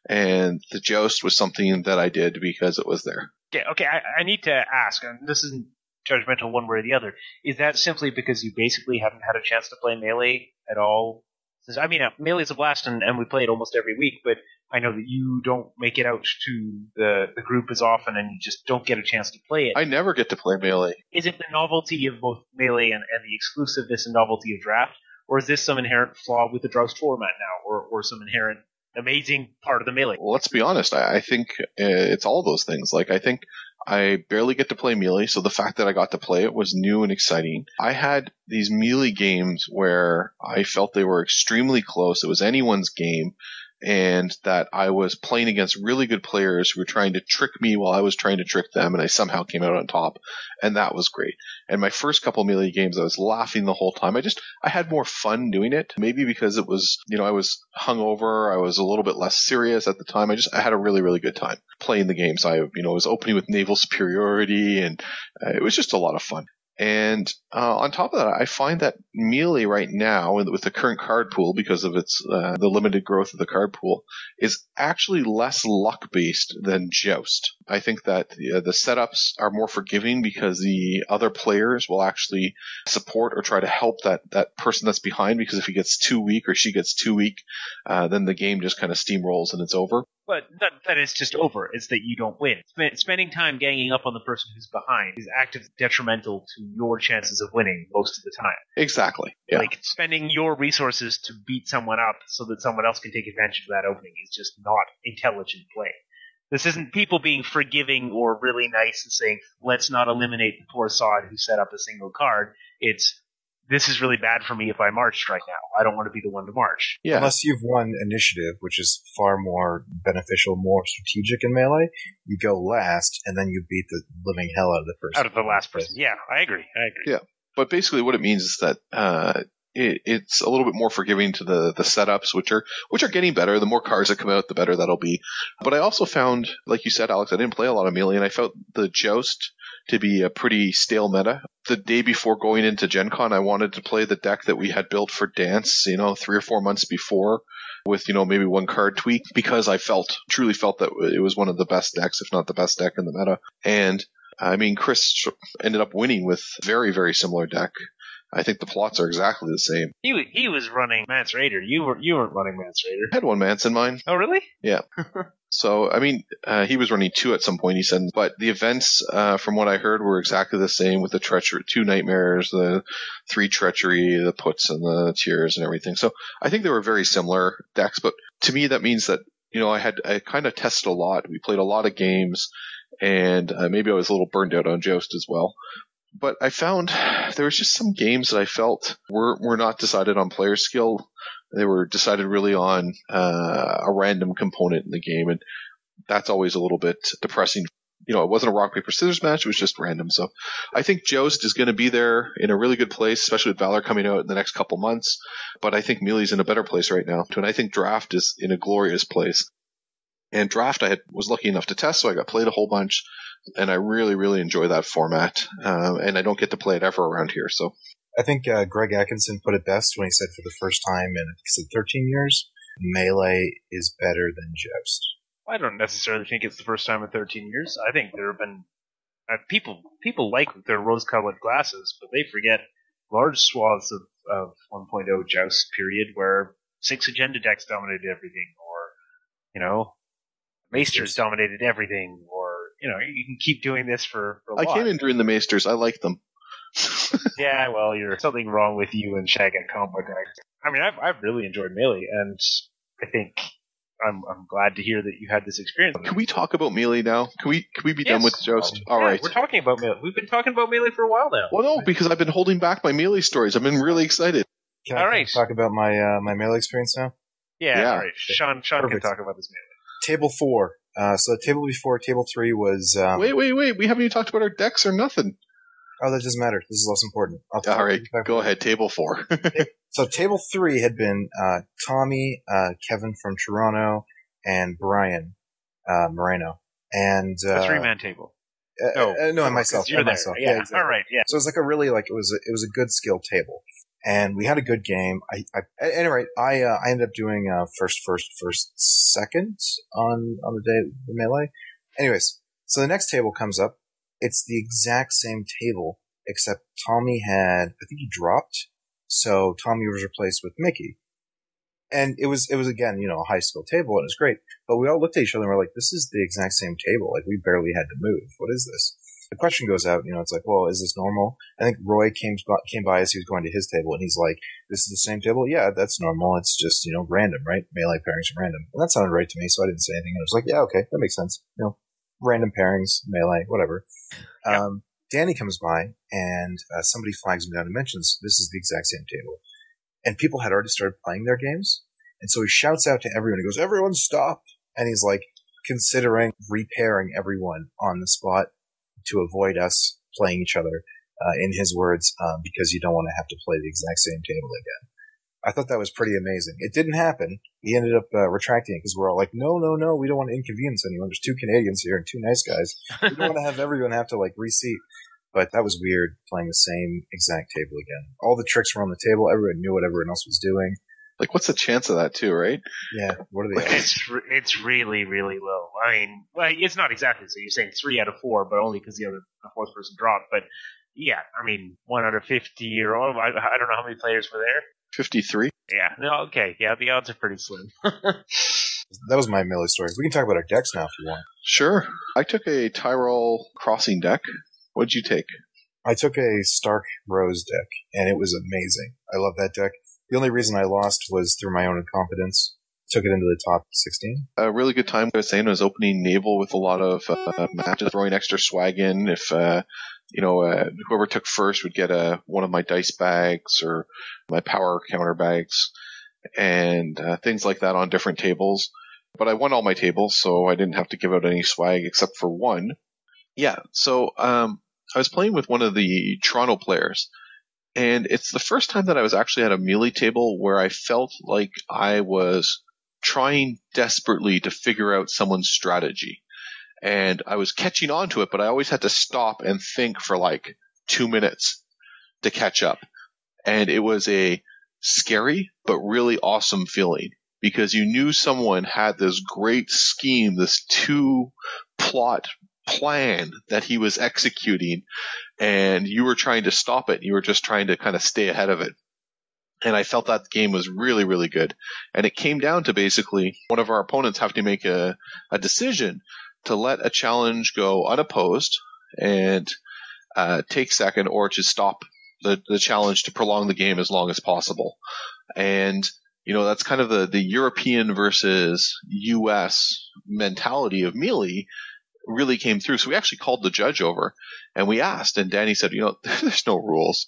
and the joust was something that I did because it was there. Yeah, okay, I need to ask, and this isn't judgmental one way or the other, is that simply because you basically haven't had a chance to play Melee at all? I mean, Melee's a blast, and we play it almost every week, but I know that you don't make it out to the group as often, and you just don't get a chance to play it. I never get to play Melee. Is it the novelty of both Melee and the exclusiveness and novelty of Draft, or is this some inherent flaw with the Droust format now, or some inherent amazing part of the Melee? Well, let's be honest. I think it's all those things. Like, I think I barely get to play Melee, so the fact that I got to play it was new and exciting. I had these Melee games where I felt they were extremely close. It was anyone's game, and that I was playing against really good players who were trying to trick me while I was trying to trick them, and I somehow came out on top, and that was great. And my first couple Melee games, I was laughing the whole time. I had more fun doing it, maybe because it was, I was hungover, I was a little bit less serious at the time. I had a really, really good time playing the games. I was opening with naval superiority, and it was just a lot of fun. And on top of that, I find that Melee right now, with the current card pool, because of its the limited growth of the card pool, is actually less luck-based than Joust. I think that the setups are more forgiving because the other players will actually support or try to help that person that's behind, because if he gets too weak or she gets too weak, then the game just kind of steamrolls and it's over. But that is just over. It's that you don't win. Spending time ganging up on the person who's behind is actively detrimental to your chances of winning most of the time. Exactly. Yeah. Like, spending your resources to beat someone up so that someone else can take advantage of that opening is just not intelligent play. This isn't people being forgiving or really nice and saying, let's not eliminate the poor sod who set up a single card. It's, this is really bad for me if I marched right now. I don't want to be the one to march. Yeah. Unless you've won initiative, which is far more beneficial, more strategic in Melee, you go last, and then you beat the living hell out of the person. Out of the last person. Yeah, I agree. Yeah. But basically what it means is that it's a little bit more forgiving to the setups, which are getting better. The more cards that come out, the better that'll be. But I also found, like you said, Alex, I didn't play a lot of Melee, and I felt the Joust to be a pretty stale meta. The day before going into Gen Con, I wanted to play the deck that we had built for Dance, 3 or 4 months before, with, maybe one card tweak, because I truly felt that it was one of the best decks, if not the best deck in the meta. And, I mean, Chris ended up winning with a very, very similar deck. I think the plots are exactly the same. He was running Mance Raider. You weren't running Mance Raider. I had one Mance in mine. Oh, really? Yeah. So, I mean, he was running 2 at some point, he said, but the events, from what I heard, were exactly the same, with the treachery, 2 nightmares, the 3 treachery, the puts and the tears and everything. So I think they were very similar decks, but to me that means that, I kind of tested a lot. We played a lot of games, and maybe I was a little burned out on Joust as well. But I found there was just some games that I felt were not decided on player skill. They were decided really on a random component in the game, and that's always a little bit depressing. It wasn't a rock, paper, scissors match, it was just random. So I think Joust is going to be there in a really good place, especially with Valor coming out in the next couple months. But I think Melee's in a better place right now, and I think Draft is in a glorious place. And Draft I was lucky enough to test, so I got played a whole bunch, and I really, really enjoy that format. And I don't get to play it ever around here, so. I think Greg Atkinson put it best when he said for the first time in 13 years, Melee is better than Joust. I don't necessarily think it's the first time in 13 years. I think there have been people like their rose-colored glasses, but they forget large swaths of 1.0 Joust period where 6 agenda decks dominated everything, or Maesters dominated everything, or you can keep doing this for a I lot. came in during the Maesters. I like them. Yeah, well, there's something wrong with you and Shag and combo decks. I mean, I've really enjoyed Melee, and I think I'm glad to hear that you had this experience. Can we talk about Melee now? Can we be done with the joust? All yeah, right. We're talking about Melee. We've been talking about Melee for a while now. Well, no, because I've been holding back my Melee stories. I've been really excited. Can All I right. talk about my my Melee experience now? Yeah. All right. Sean can Perfect. talk about this Melee. Table 4. So the table before, table 3 was... Wait. We haven't even talked about our decks or nothing. Oh, that doesn't matter. This is less important. All right. Go ahead. Table 4. So table 3 had been Tommy, Kevin from Toronto, and Brian Moreno. And The three-man table. no, and myself. You're and there. myself. Yeah. Exactly. All right. Yeah. So it was like it was a good skill table, and we had a good game. At any rate, I ended up doing first, second on the day of the Melee. Anyways, so the next table comes up. It's the exact same table, except Tommy I think he dropped, so Tommy was replaced with Mickey. And it was again, a high skill table, and it was great. But we all looked at each other and we're like, this is the exact same table. Like, we barely had to move. What is this? The question goes out, it's like, well, is this normal? I think Roy came by as he was going to his table, and he's like, this is the same table? Yeah, that's normal. It's just, random, right? Melee pairings are random. And that sounded right to me, so I didn't say anything. I was like, yeah, okay, that makes sense. Random pairings, Melee, whatever. Yeah. Danny comes by, and somebody flags him down and mentions, this is the exact same table. And people had already started playing their games. And so he shouts out to everyone. He goes, everyone stop. And he's like considering repairing everyone on the spot to avoid us playing each other, in his words, because you don't want to have to play the exact same table again. I thought that was pretty amazing. It didn't happen. He ended up retracting it because we're all like, no, we don't want to inconvenience anyone. There's 2 Canadians here and 2 nice guys. We don't want to have everyone have to reseat. But that was weird, playing the same exact table again. All the tricks were on the table. Everyone knew what everyone else was doing. Like, what's the chance of that, too, right? Yeah, what are the odds? It's really, really low. I mean, well, it's not exactly so. You're saying 3 out of 4, but only because the fourth person dropped. But yeah, I mean, 1 out of 50 or I don't know how many players were there. 53. Yeah. No. Okay. Yeah, the odds are pretty slim. That was my Melee story. We can talk about our decks now if you want. Sure. I took a Tyrol Crossing deck. What'd you take? I took a Stark Rose deck, and it was amazing. I love that deck. The only reason I lost was through my own incompetence. Took it into the top 16. A really good time, I was saying, was opening Naval with a lot of matches, throwing extra swag in. If, whoever took first would get one of my dice bags or my power counter bags and things like that on different tables. But I won all my tables, so I didn't have to give out any swag except for one. Yeah, so I was playing with one of the Toronto players, and it's the first time that I was actually at a Melee table where I felt like I was trying desperately to figure out someone's strategy. And I was catching on to it, but I always had to stop and think for 2 minutes to catch up. And it was a scary but really awesome feeling because you knew someone had this great scheme, this 2-plot plan that he was executing, and you were trying to stop it. You were just trying to kind of stay ahead of it. And I felt that game was really, really good. And it came down to basically one of our opponents having to make a decision to let a challenge go unopposed and take second, or to stop the challenge to prolong the game as long as possible. And, that's kind of the European versus US mentality of Melee really came through. So we actually called the judge over and we asked, and Danny said, there's no rules.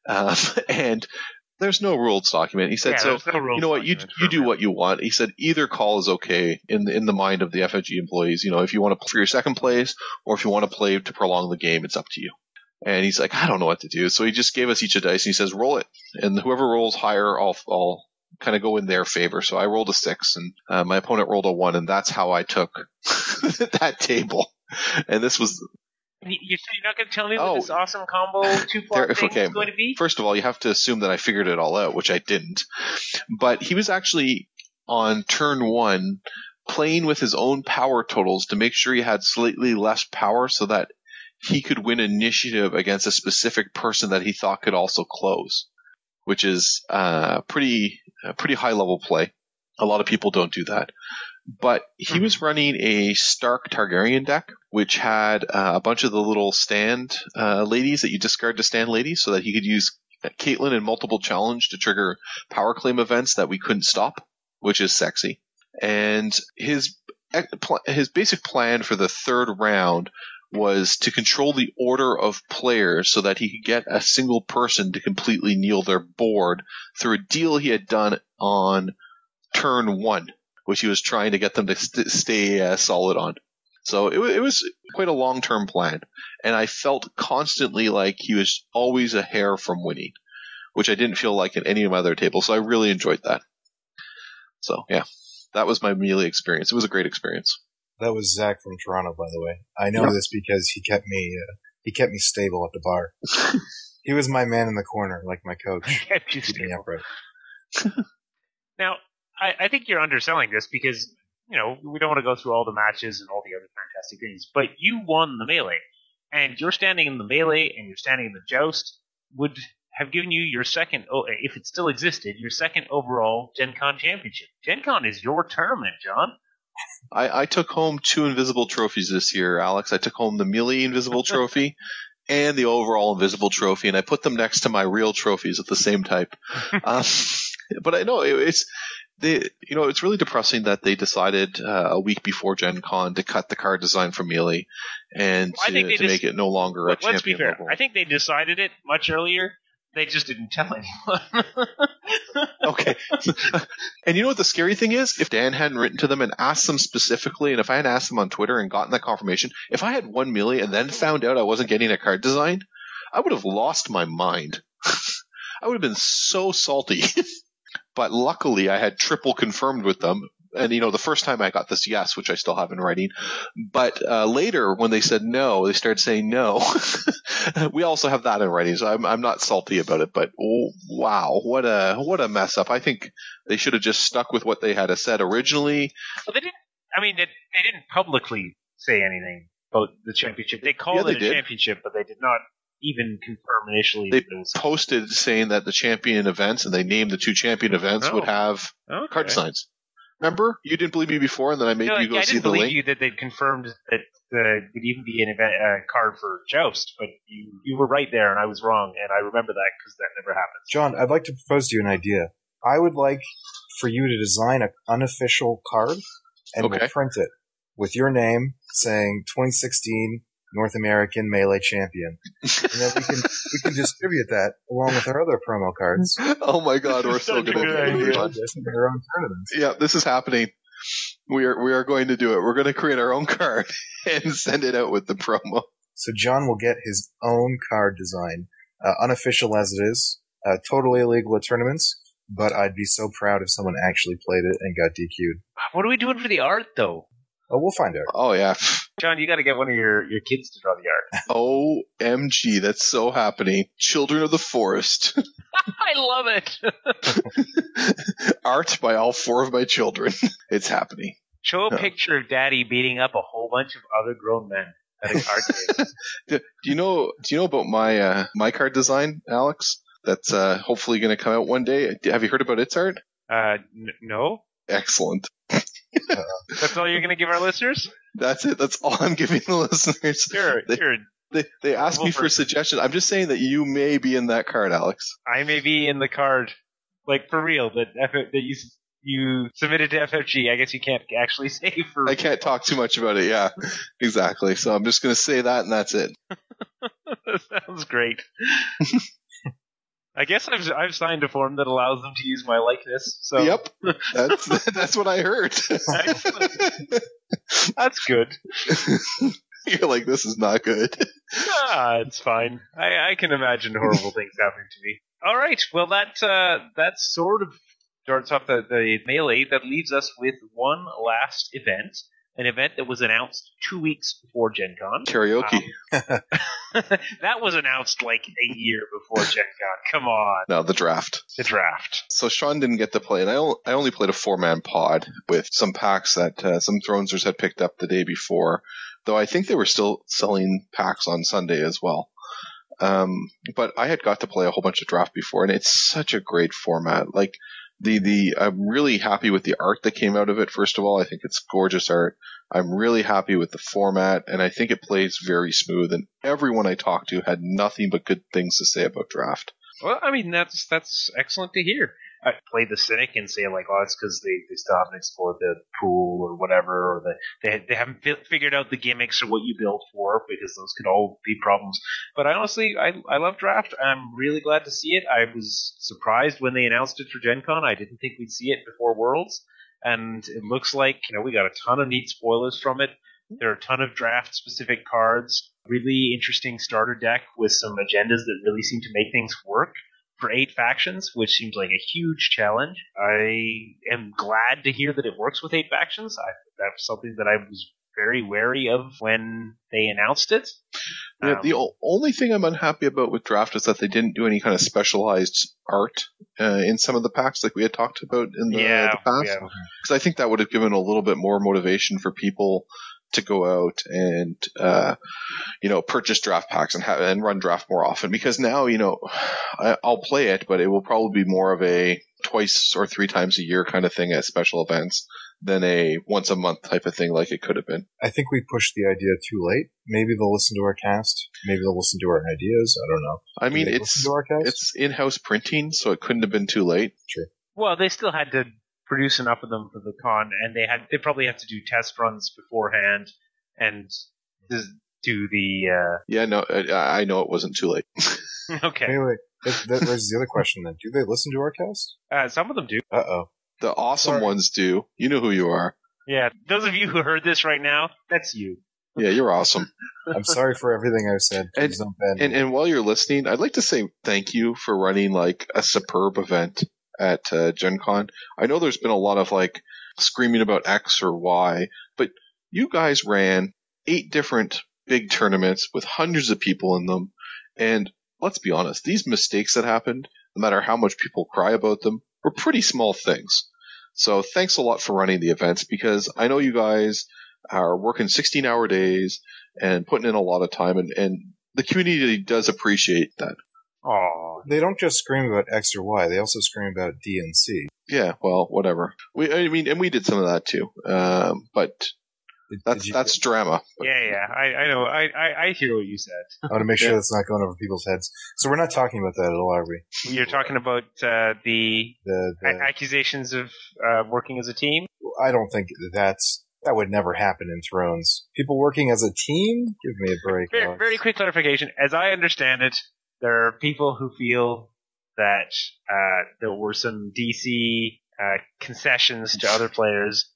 And there's no rules document. He said, so, you know what, you do what you want. He said, either call is okay in the mind of the FFG employees. If you want to play for your second place or if you want to play to prolong the game, it's up to you. And he's like, I don't know what to do. So he just gave us each a dice and he says, roll it. And whoever rolls higher, I'll kind of go in their favor. So I rolled a 6 and my opponent rolled a 1, and that's how I took that table. And this was... You're not going to tell me what this awesome combo 2-plot thing is going to be? First of all, you have to assume that I figured it all out, which I didn't. But he was actually on turn 1 playing with his own power totals to make sure he had slightly less power so that he could win initiative against a specific person that he thought could also close, which is pretty high level play. A lot of people don't do that. but he was running a Stark Targaryen deck, which had a bunch of the little stand ladies that you discard to stand ladies, so that he could use Caitlyn in multiple challenge to trigger power claim events that we couldn't stop, which is sexy. And his basic plan for the third round was to control the order of players so that he could get a single person to completely kneel their board through a deal he had done on turn 1, which he was trying to get them to stay solid on. So it was quite a long-term plan, and I felt constantly like he was always a hair from winning, which I didn't feel like in any of my other tables, so I really enjoyed that. So, yeah, that was my Melee experience. It was a great experience. That was Zach from Toronto, by the way. I know this because he kept me stable at the bar. He was my man in the corner, like my coach. Kept you Keeping me stable. upright. Now, I think you're underselling this because, we don't want to go through all the matches and all the other fantastic things, but you won the Melee, and you're standing in the Melee and you're standing in the Joust would have given you your second, if it still existed, your second overall Gen Con championship. Gen Con is your tournament, John. I took home 2 invisible trophies this year, Alex. I took home the Melee Invisible Trophy and the overall Invisible Trophy, and I put them next to my real trophies of the same type. But I know it's really depressing that they decided a week before Gen Con to cut the card design from Melee and to make it no longer a champion Let's be fair. level. I think they decided it much earlier. They just didn't tell anyone. Okay. And you know what the scary thing is? If Dan hadn't written to them and asked them specifically, and if I had asked them on Twitter and gotten that confirmation, if I had won Melee and then found out I wasn't getting a card design, I would have lost my mind. I would have been so salty. But luckily, I had triple confirmed with them. And, the first time I got this yes, which I still have in writing. But later, when they said no, they started saying no. We also have that in writing, so I'm not salty about it. But wow, what a mess up! I think they should have just stuck with what they had said originally. Well, they didn't. I mean, they didn't publicly say anything about the championship. They called it a championship, but they did not even confirm initially. They posted saying that the champion events, and they named the 2 champion events, would have card designs. Remember? You didn't believe me before, and then I made you go see the link? I didn't believe you that they'd confirmed that there would even be an event card for Joust, but you were right there, and I was wrong, and I remember that because that never happened. John, I'd like to propose to you an idea. I would like for you to design an unofficial card, and we'll print it with your name saying 2016 North American Melee Champion. And then we can distribute that along with our other promo cards. Oh my God, we're so good at their own tournaments. Yeah, this is happening. We are going to do it. We're going to create our own card and send it out with the promo. So John will get his own card design, unofficial as it is, totally illegal at tournaments, but I'd be so proud if someone actually played it and got DQ'd. What are we doing for the art, though? Oh, we'll find out. Oh, yeah. John, you got to get one of your kids to draw the art. OMG, that's so happening. Children of the Forest. I love it. Art by all 4 of my children. It's happening. Show a picture of Daddy beating up a whole bunch of other grown men at a card game. Do you know about my card design, Alex? That's hopefully going to come out one day. Have you heard about its art? No. Excellent. That's all you're going to give our listeners? That's it. That's all I'm giving the listeners. They asked me for suggestions. I'm just saying that you may be in that card, Alex. I may be in the card, like for real, that you submitted to FFG. I guess you can't actually say for. I can't talk too much about it. Yeah, exactly. So I'm just going to say that, and that's it. That sounds great. I guess I've signed a form that allows them to use my likeness. So yep, that's what I heard. Excellent. That's good. You're like, this is not good. It's fine. I can imagine horrible things happening to me. All right, well that sort of starts off the Melee. That leaves us with one last event. An event that was announced 2 weeks before Gen Con. Karaoke. That was announced like a year before Gen Con. Come on. No, the draft. The draft. So Sean didn't get to play, and I only played a 4-man pod with some packs that some Thronesers had picked up the day before, though I think they were still selling packs on Sunday as well. But I had got to play a whole bunch of draft before, and it's such a great format. Like, I'm really happy with the art that came out of it. First of all, I think it's gorgeous art. I'm really happy with the format, and I think it plays very smooth. And everyone I talked to had nothing but good things to say about Draft. Well, I mean, that's excellent to hear. I play the cynic and say, like, oh, it's because they still haven't explored the pool or whatever, or they haven't figured out the gimmicks or what you build for, because those could all be problems. But I love Draft. I'm really glad to see it. I was surprised when they announced it for Gen Con. I didn't think we'd see it before Worlds. And it looks like, we got a ton of neat spoilers from it. There are a ton of draft-specific cards. Really interesting starter deck with some agendas that really seem to make things work for 8 factions, which seems like a huge challenge. I am glad to hear that it works with 8 factions. That's something that I was very wary of when they announced it. Yeah, the only thing I'm unhappy about with Draft is that they didn't do any kind of specialized art in some of the packs like we had talked about in the past. Because I think that would have given a little bit more motivation for people to go out and purchase draft packs and run draft more often, because now I'll play it, but it will probably be more of a twice or 3 times a year kind of thing at special events than a once a month type of thing like it could have been. I think we pushed the idea too late. Maybe they'll listen to our cast. Maybe they'll listen to our ideas. I don't know. I mean, it's in-house printing, so it couldn't have been too late. Sure. Well, they still had to produce enough of them for the con, and they probably have to do test runs beforehand and do the I know it wasn't too late. Okay. Anyway, that raises the other question then. Do they listen to our cast? Some of them do. Uh-oh. The awesome ones do. You know who you are. Yeah, those of you who heard this right now, that's you. Yeah, you're awesome. I'm sorry for everything I've said. And while you're listening, I'd like to say thank you for running like a superb event at Gen Con. I know there's been a lot of like screaming about X or Y, but you guys ran 8 different big tournaments with hundreds of people in them. And let's be honest, these mistakes that happened, no matter how much people cry about them, were pretty small things. So thanks a lot for running the events, because I know you guys are working 16-hour days and putting in a lot of time, and the community does appreciate that. Aww. They don't just scream about X or Y, they also scream about D and C. Yeah, well, whatever. We did some of that too. But that's drama. Yeah, I know. I hear what you said. I want to make sure that's not going over people's heads. So we're not talking about that at all, are we? You're talking about the accusations of working as a team? I don't think that would never happen in Thrones. People working as a team? Give me a break. Very quick clarification. As I understand it, there are people who feel that there were some DC concessions to other players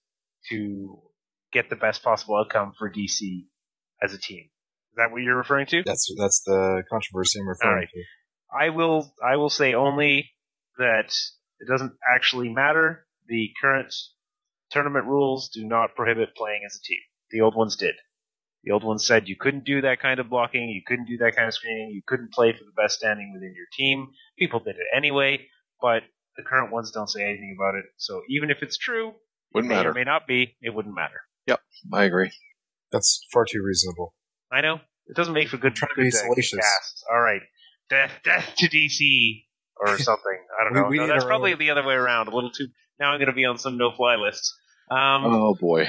to get the best possible outcome for DC as a team. Is that what you're referring to? That's the controversy I'm referring to. I will say only that it doesn't actually matter. The current tournament rules do not prohibit playing as a team. The old ones did. The old ones said you couldn't do that kind of blocking, you couldn't do that kind of screening, you couldn't play for the best standing within your team. People did it anyway, but the current ones don't say anything about it. So even if it's true, wouldn't matter. Or may not be, it wouldn't matter. Yep, I agree. That's far too reasonable. I know. It doesn't make for good salacious. casts. All right. Death to DC or something. I don't know. No, that's probably the other way around. A little too. Now I'm going to be on some no-fly lists. Oh, boy.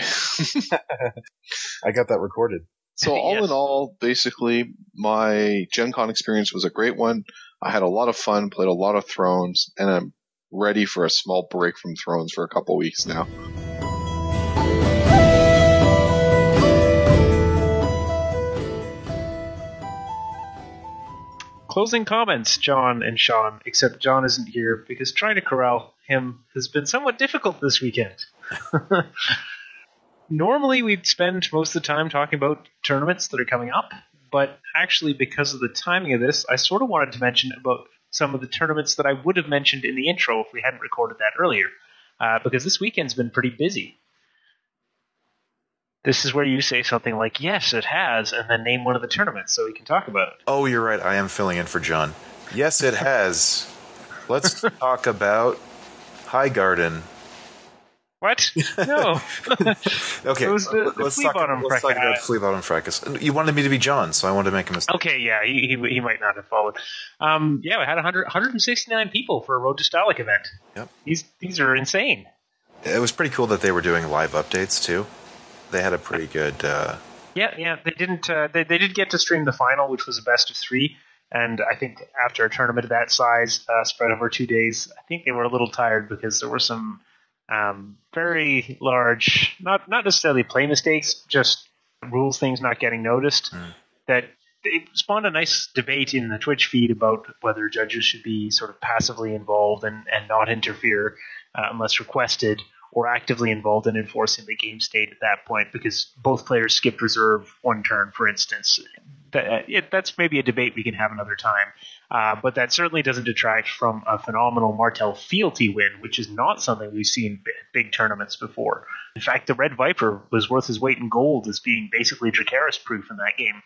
I got that recorded. So all in all, basically, my Gen Con experience was a great one. I had a lot of fun, played a lot of Thrones, and I'm ready for a small break from Thrones for a couple weeks now. Closing comments, John and Sean, except John isn't here because trying to corral him has been somewhat difficult this weekend. Normally we'd spend most of the time talking about tournaments that are coming up, but actually because of the timing of this, I sort of wanted to mention about some of the tournaments that I would have mentioned in the intro if we hadn't recorded that earlier, because this weekend's been pretty busy. This is where you say something like, yes, it has, and then name one of the tournaments so we can talk about it. Oh, you're right. I am filling in for John. Yes, it has. Let's talk about Highgarden. What? No. Okay, It was the let's flea talk bottom about fracas. flea bottom fracas. You wanted me to be John, so I wanted to make a mistake. Okay, yeah, he might not have followed. Yeah, we had 169 people for a Road to Stalik event. Yep. These are insane. It was pretty cool that they were doing live updates too. They had a pretty good. Yeah, they didn't. They did get to stream the final, which was a best of 3. And I think after a tournament of that size, spread over 2 days, I think they were a little tired because there were some very large, not necessarily play mistakes, just rules things not getting noticed. That it spawned a nice debate in the Twitch feed about whether judges should be sort of passively involved and not interfere unless requested, or actively involved in enforcing the game state at that point, because both players skipped reserve one turn, for instance. That's maybe a debate we can have another time. But that certainly doesn't detract from a phenomenal Martel fealty win, which is not something we've seen in big tournaments before. In fact, the Red Viper was worth his weight in gold as being basically Dracarys-proof in that game.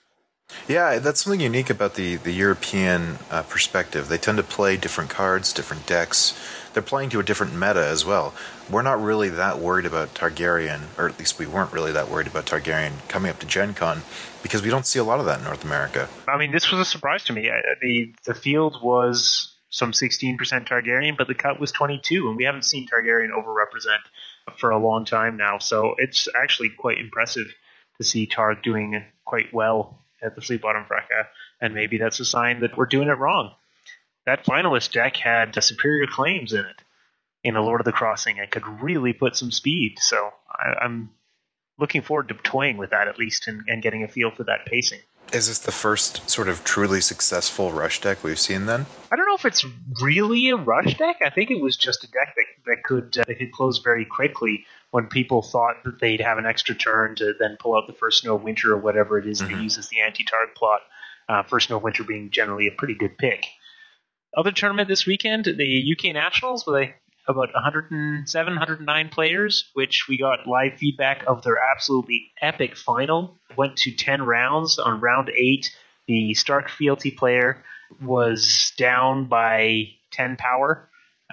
Yeah, that's something unique about the European perspective. They tend to play different cards, different decks. They're playing to a different meta as well. We're not really that worried about Targaryen, or at least we weren't really that worried about Targaryen coming up to Gen Con, because we don't see a lot of that in North America. I mean, this was a surprise to me. The field was some 16% Targaryen, but the cut was 22, and we haven't seen Targaryen overrepresent for a long time now. So it's actually quite impressive to see Targ doing quite well at the Flea Bottom Fracas, and maybe that's a sign that we're doing it wrong. That finalist deck had superior claims in it in a Lord of the Crossing and could really put some speed. So I'm looking forward to toying with that at least and getting a feel for that pacing. Is this the first sort of truly successful rush deck we've seen then? I don't know if it's really a rush deck. I think it was just a deck that could close very quickly when people thought that they'd have an extra turn to then pull out the First Snow of Winter or whatever it is they use as the anti-Targ plot. First Snow of Winter being generally a pretty good pick. Other tournament this weekend, the UK Nationals, with about 107, 109 players, which we got live feedback of their absolutely epic final. Went to 10 rounds. On round 8, the Stark Fealty player was down by 10 power,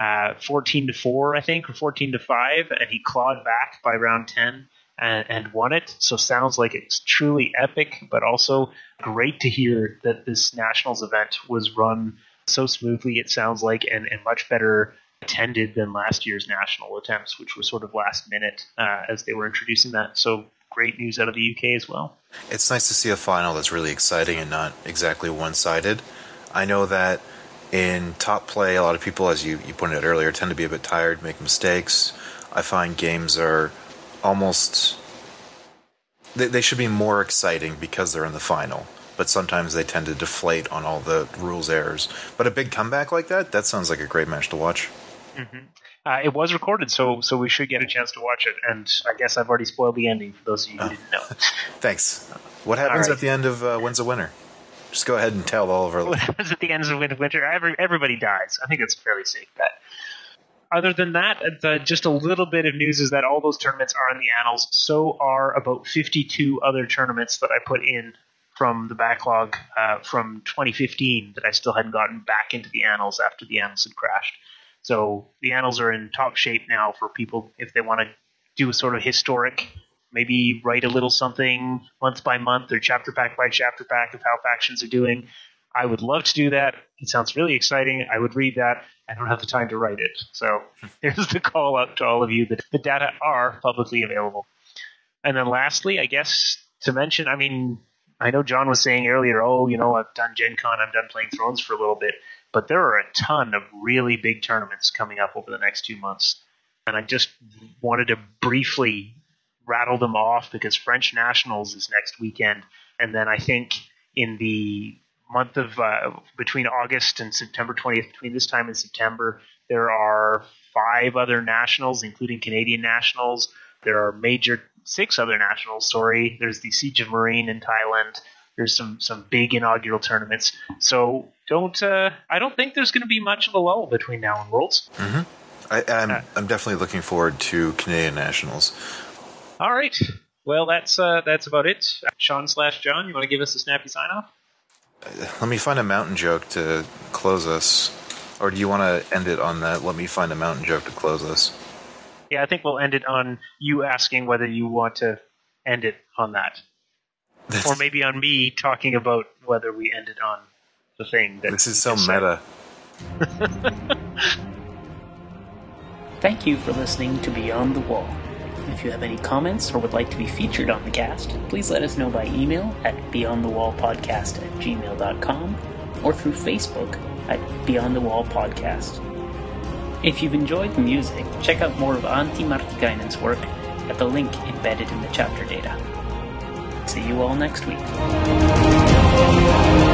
14-4, I think, or 14-5, and he clawed back by round 10 and won it. So sounds like it's truly epic, but also great to hear that this Nationals event was run so smoothly, it sounds like, and much better attended than last year's national attempts, which was sort of last minute as they were introducing that. So great news out of the UK as well. It's nice to see a final that's really exciting and not exactly one-sided. I know that in top play, a lot of people, as you pointed out earlier, tend to be a bit tired, make mistakes. I find games are almost... They should be more exciting because they're in the final, but sometimes they tend to deflate on all the rules errors. But a big comeback like that sounds like a great match to watch. Mm-hmm. It was recorded, so we should get a chance to watch it. And I guess I've already spoiled the ending for those of you who didn't know. Thanks. What happens at the end of When's a Winner? Just go ahead and tell all of our... What happens at the end of Winter? Everybody dies. I think it's a fairly safe bet. Other than that, just a little bit of news is that all those tournaments are in the annals. So are about 52 other tournaments that I put in from the backlog from 2015 that I still hadn't gotten back into the annals after the annals had crashed. So the annals are in top shape now for people if they want to do a sort of historic, maybe write a little something month by month or chapter pack by chapter pack of how factions are doing. I would love to do that. It sounds really exciting. I would read that. I don't have the time to write it. So here's the call out to all of you that the data are publicly available. And then lastly, I guess to mention, I mean, I know John was saying earlier, I've done Gen Con, I'm done playing Thrones for a little bit, but there are a ton of really big tournaments coming up over the next 2 months. And I just wanted to briefly rattle them off because French Nationals is next weekend. And then I think in the month of between August and September 20th, between this time and September, there are 5 other nationals, including Canadian nationals. There are 6 other nationals, sorry. There's the Siege of Marine in Thailand. There's some big inaugural tournaments. So I don't think there's going to be much of a lull between now and Worlds. Mm-hmm. I'm definitely looking forward to Canadian nationals. All right. Well, that's about it. Sean/John, you want to give us a snappy sign-off? Let me find a mountain joke to close us. Or do you want to end it on that? Let me find a mountain joke to close us. Yeah, I think we'll end it on you asking whether you want to end it on that. Or maybe on me talking about whether we end it on the thing. This is so meta. Thank you for listening to Beyond the Wall. If you have any comments or would like to be featured on the cast, please let us know by email at beyondthewallpodcast@gmail.com or through Facebook at Beyond the Wall Podcast. If you've enjoyed the music, check out more of Antti Martikainen's work at the link embedded in the chapter data. See you all next week.